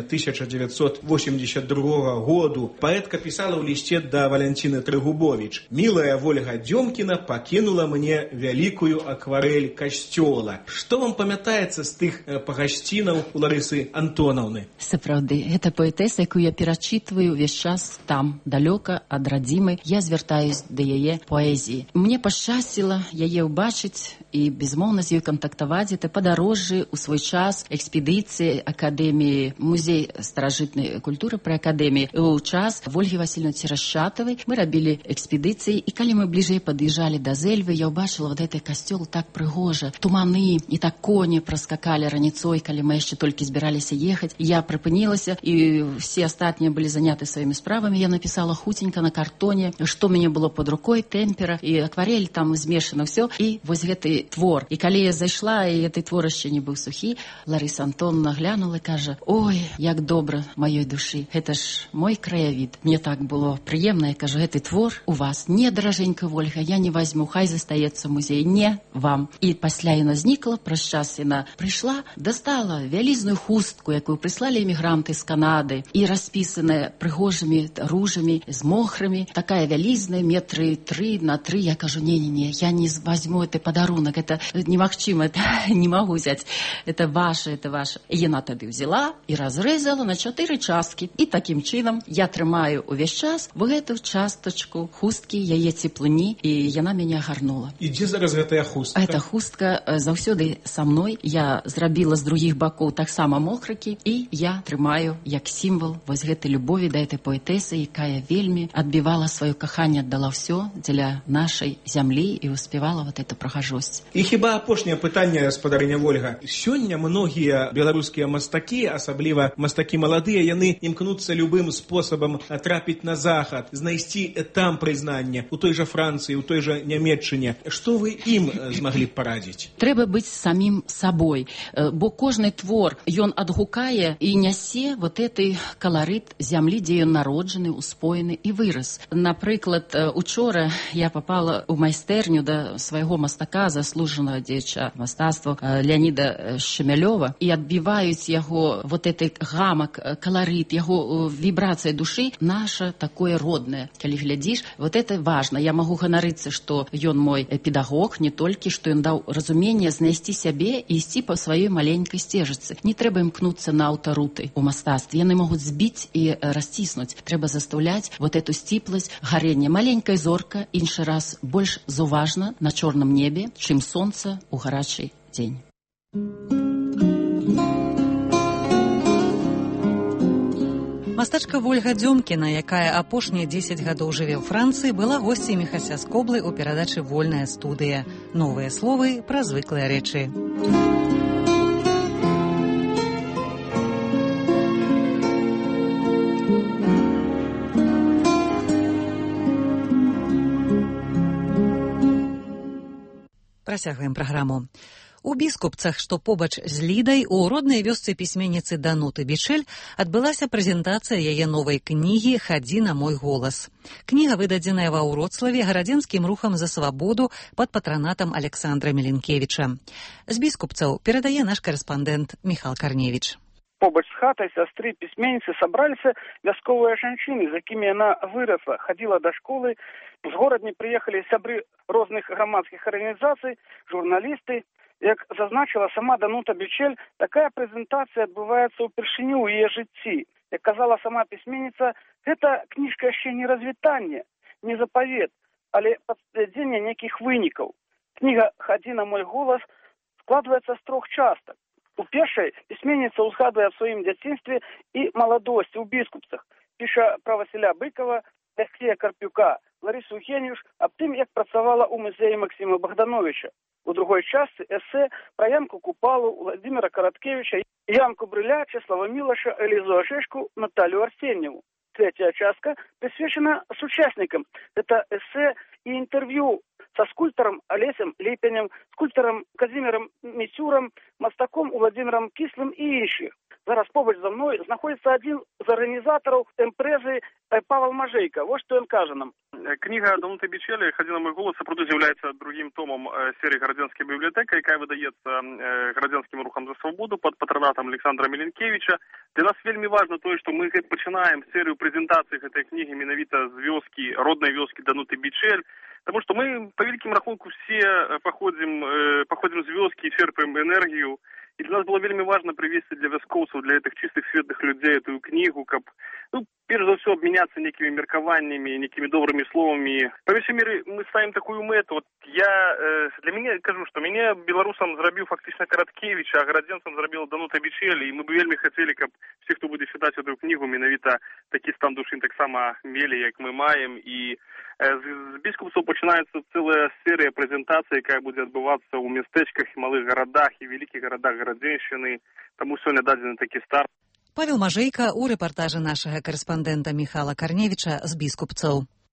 1982 году паэтка пісала ў лісце да Валянціны Трыгубовіч: «Мілая Вольга Дзёмкіна пакінула мне вялікую акварэль касцёла». Што вам памятаецца з тых пагасцінаў у Ларысы Антонаўны? Сапраўды, гэта паэтэса, якую я перачытваю увесь час там, далёка ад радзімы. Я звяртаюсь да яе паэзіі. Мне пашчасціла яе ўбачыць і безмоўна з ёй кантактаваць. Это падарожжы у свой час, экспедыцыі акадэміі, музей старажытнай культуры пры акадэміі. У час Вольгі Васильевны Церашчатавай мы рабілі экспедыцыі, і калі мы бліжэй пад'язджалі да Зэльвы, я ўбачыла вот гэты касцёл так прыгожа. Туманы і так коні праскакалі раніцой, калі мы яшчэ толькі збіраліся ехаць. Я прыпынілася, і все астатнія былі заняты сваімі справамі. Я напісала хутенька на картоне, што мяне было под рукой, тэмпера і акварель, там змешана ўсё. І вось гэты твор. І калі я зайшла, і гэты твор яшчэ не быў сухі, Ларыса Антоновна глянула і кажа: «Ой, як добра маёй душы, гэта ж мой краявід». Мне так было прыемна, я кажу: «Гэты твор у вас». «Не, даражэнька Вольга, я не возьму, хай застаецца музей, не вам». І пасля яна знікла, праз час яна прыйшла, дастала вялізную хустку, якую прыслалі эмігранты з Канады, і распісаная прыгожымі ружамі, з мохрамі, такая вялізная, метры 3 на 3. Я кажу: «Не, я не возьму гэты падарунак, это немагчыма, это не могу взять, это ваше, это ваше». І яна тады взяла і разрэзала на 4 часткі. І такім чынам я трымаю увесь час в гэту частачку хусткі, яе цеплыні, і яна мяне агарнула. І дзе зараз гэтая хустка? Эта хустка заўсёды са мной. Я зрабіла з другіх бакоў таксама мохракі, і я трымаю як сімвал вось гэтай любові да этой паэтэсы, якая вельмі адбівала сваё каханне, аддала ўсё дзеля нашай зямлі і успявала вот эту прыгажосць. І хіба апошняе пытанне, гаспадарыня Вольга. Сёння многія беларускія мастакі, асабліва мастакі маладыя, яны імкнуцца любым спосабам трапіць на захад, знайсці там прызнанне у той жа Францыі, у той жа Нямецчыне. Што вы ім змаглі б парадзіць? Трэба быць самім сабой, бо кожны твор, ён адгукае і нясе вот этой каларыт зямлі, дзе ён народжаны, успоены і вырас. Напрыклад, учора я попала ў майстэрню да свайго мастака, заслужанага дзеяча мастацтва Леаніда Шемялёва, і адбіваюць яго вот этой гамак, каларыт, яго вібрацыя душы, наша такое роднае. Калі глядзіш, вот это важна. Я магу ганарыцца, што ён мой педагог, не толькі, што ён даў разуменне знайсці сябе і ісці па сваёй маленькай сцежачцы. Не трэба імкнуцца на аўтаруты ў мастацтве. Яны могуць збіць і расціснуць. Трэба застаўляць вот эту сціпласць, гарэнне. Маленькая зорка, іншы раз, больш заўважна на чорным небе, чым сонца ў гарачы дзень. Мастачка Вольга Дзёмкіна, якая апошнія 10 гадоў жыве ў Францыі, была госцей Міхася Скоблы ў перадачы «Вольная студыя». Новыя словы пра звыклыя рэчы. Працягваем праграму. У Біскупцах, што побач з Лідай, у роднай вёсцы пісьменніцы Дануты Бічэль адбылася прэзентацыя яе новай кнігі «Хадзі на мой голас». Кніга выдадзеная ва Ўроцлаве гарадзенскім рухам за свабоду пад патранатам Александра Меленкевіча. З Біскупцаў перадае наш карэспандэнт Міхал Карневіч. Побач з хатай сястры пісьменніцы сабраліся вясковыя жанчыны, з якімі яна вырасла, хадзіла да школы. З горадні прыехалі сябры розных грамадскіх арганізацый, журналісты. Як зазначила сама Данута Бичель, такая прэзентацыя адбываецца ўпершыню ў яе жыцці. Як казала сама пісьменніца, гэта кніжка яшчэ не развітанне, не запавет, але падтвярджэнне нейкіх вынікаў. Кніга «Хадзі на мой голас» складваецца з 3 частак. У першай пісьменніца ўзгадвае аб сваім дзяцінстве і маладосці ў біскупцах. Піша пра Васіля Быкова, Алексея Карпюка, Ларису Генюш аб тым, як працавала ў музеі Максима Богдановича. У другой частцы эсэ пра Янку Купалу, Владимира Короткевича, Янку Брыля, Чеслава Мілаша, Элизу Ашешку, Наталью Арсеньеву. Третья частка присвячена сучасникам. Это эссе и интервью со скульптором Олесем Липенем, скульптором Казимиром Митюром, мастаком Владимиром Кислым и інших. Зараз побач за мной знаходится один из организаторов импрезы Павел Мажейка. Вот что он каже нам. Книга Дануты Бичелі «Хадзі на мой голос» сапраўды з'яўляецца другим томом серии «Гарадзенская библиотека», якая выдаецца Гарадзенскім рухам за свободу под патронатом Александра Меленкевича. Для нас вельмі важно то, что мы пачинаем серию презентаций этой книги менавіта з вёскі, родной вёскі Дануты Бичель, потому что мы по великим рахунку все походим з вёскі и черпаем энергию. И для нас было вельмі важно привести для вяскоўцаў, для этих чистых светлых людей эту книгу, каб, прежде за все, обменяться некими меркованиями, некими добрыми словами. По всей мере, мы ставим такую мету. Вот для меня, скажу, что меня белорусам зрабіў фактично Короткевич, а гарадзенцам зрабіла Данута Бичель, и мы бы вельмі хотели, каб все, кто будет читать эту книгу, менавіта такі стан души так само мели, як мы маем. И з біскупцаў пачынаецца целая серия презентаций, якая будет отбываться у местечках и малых городах, и великих городах Гарадзеншчыны. Таму сёння дадзены такі старт. Павел Мажейка у рэпартажы нашага карэспандэнта Міхала Карневіча з біскупцаў.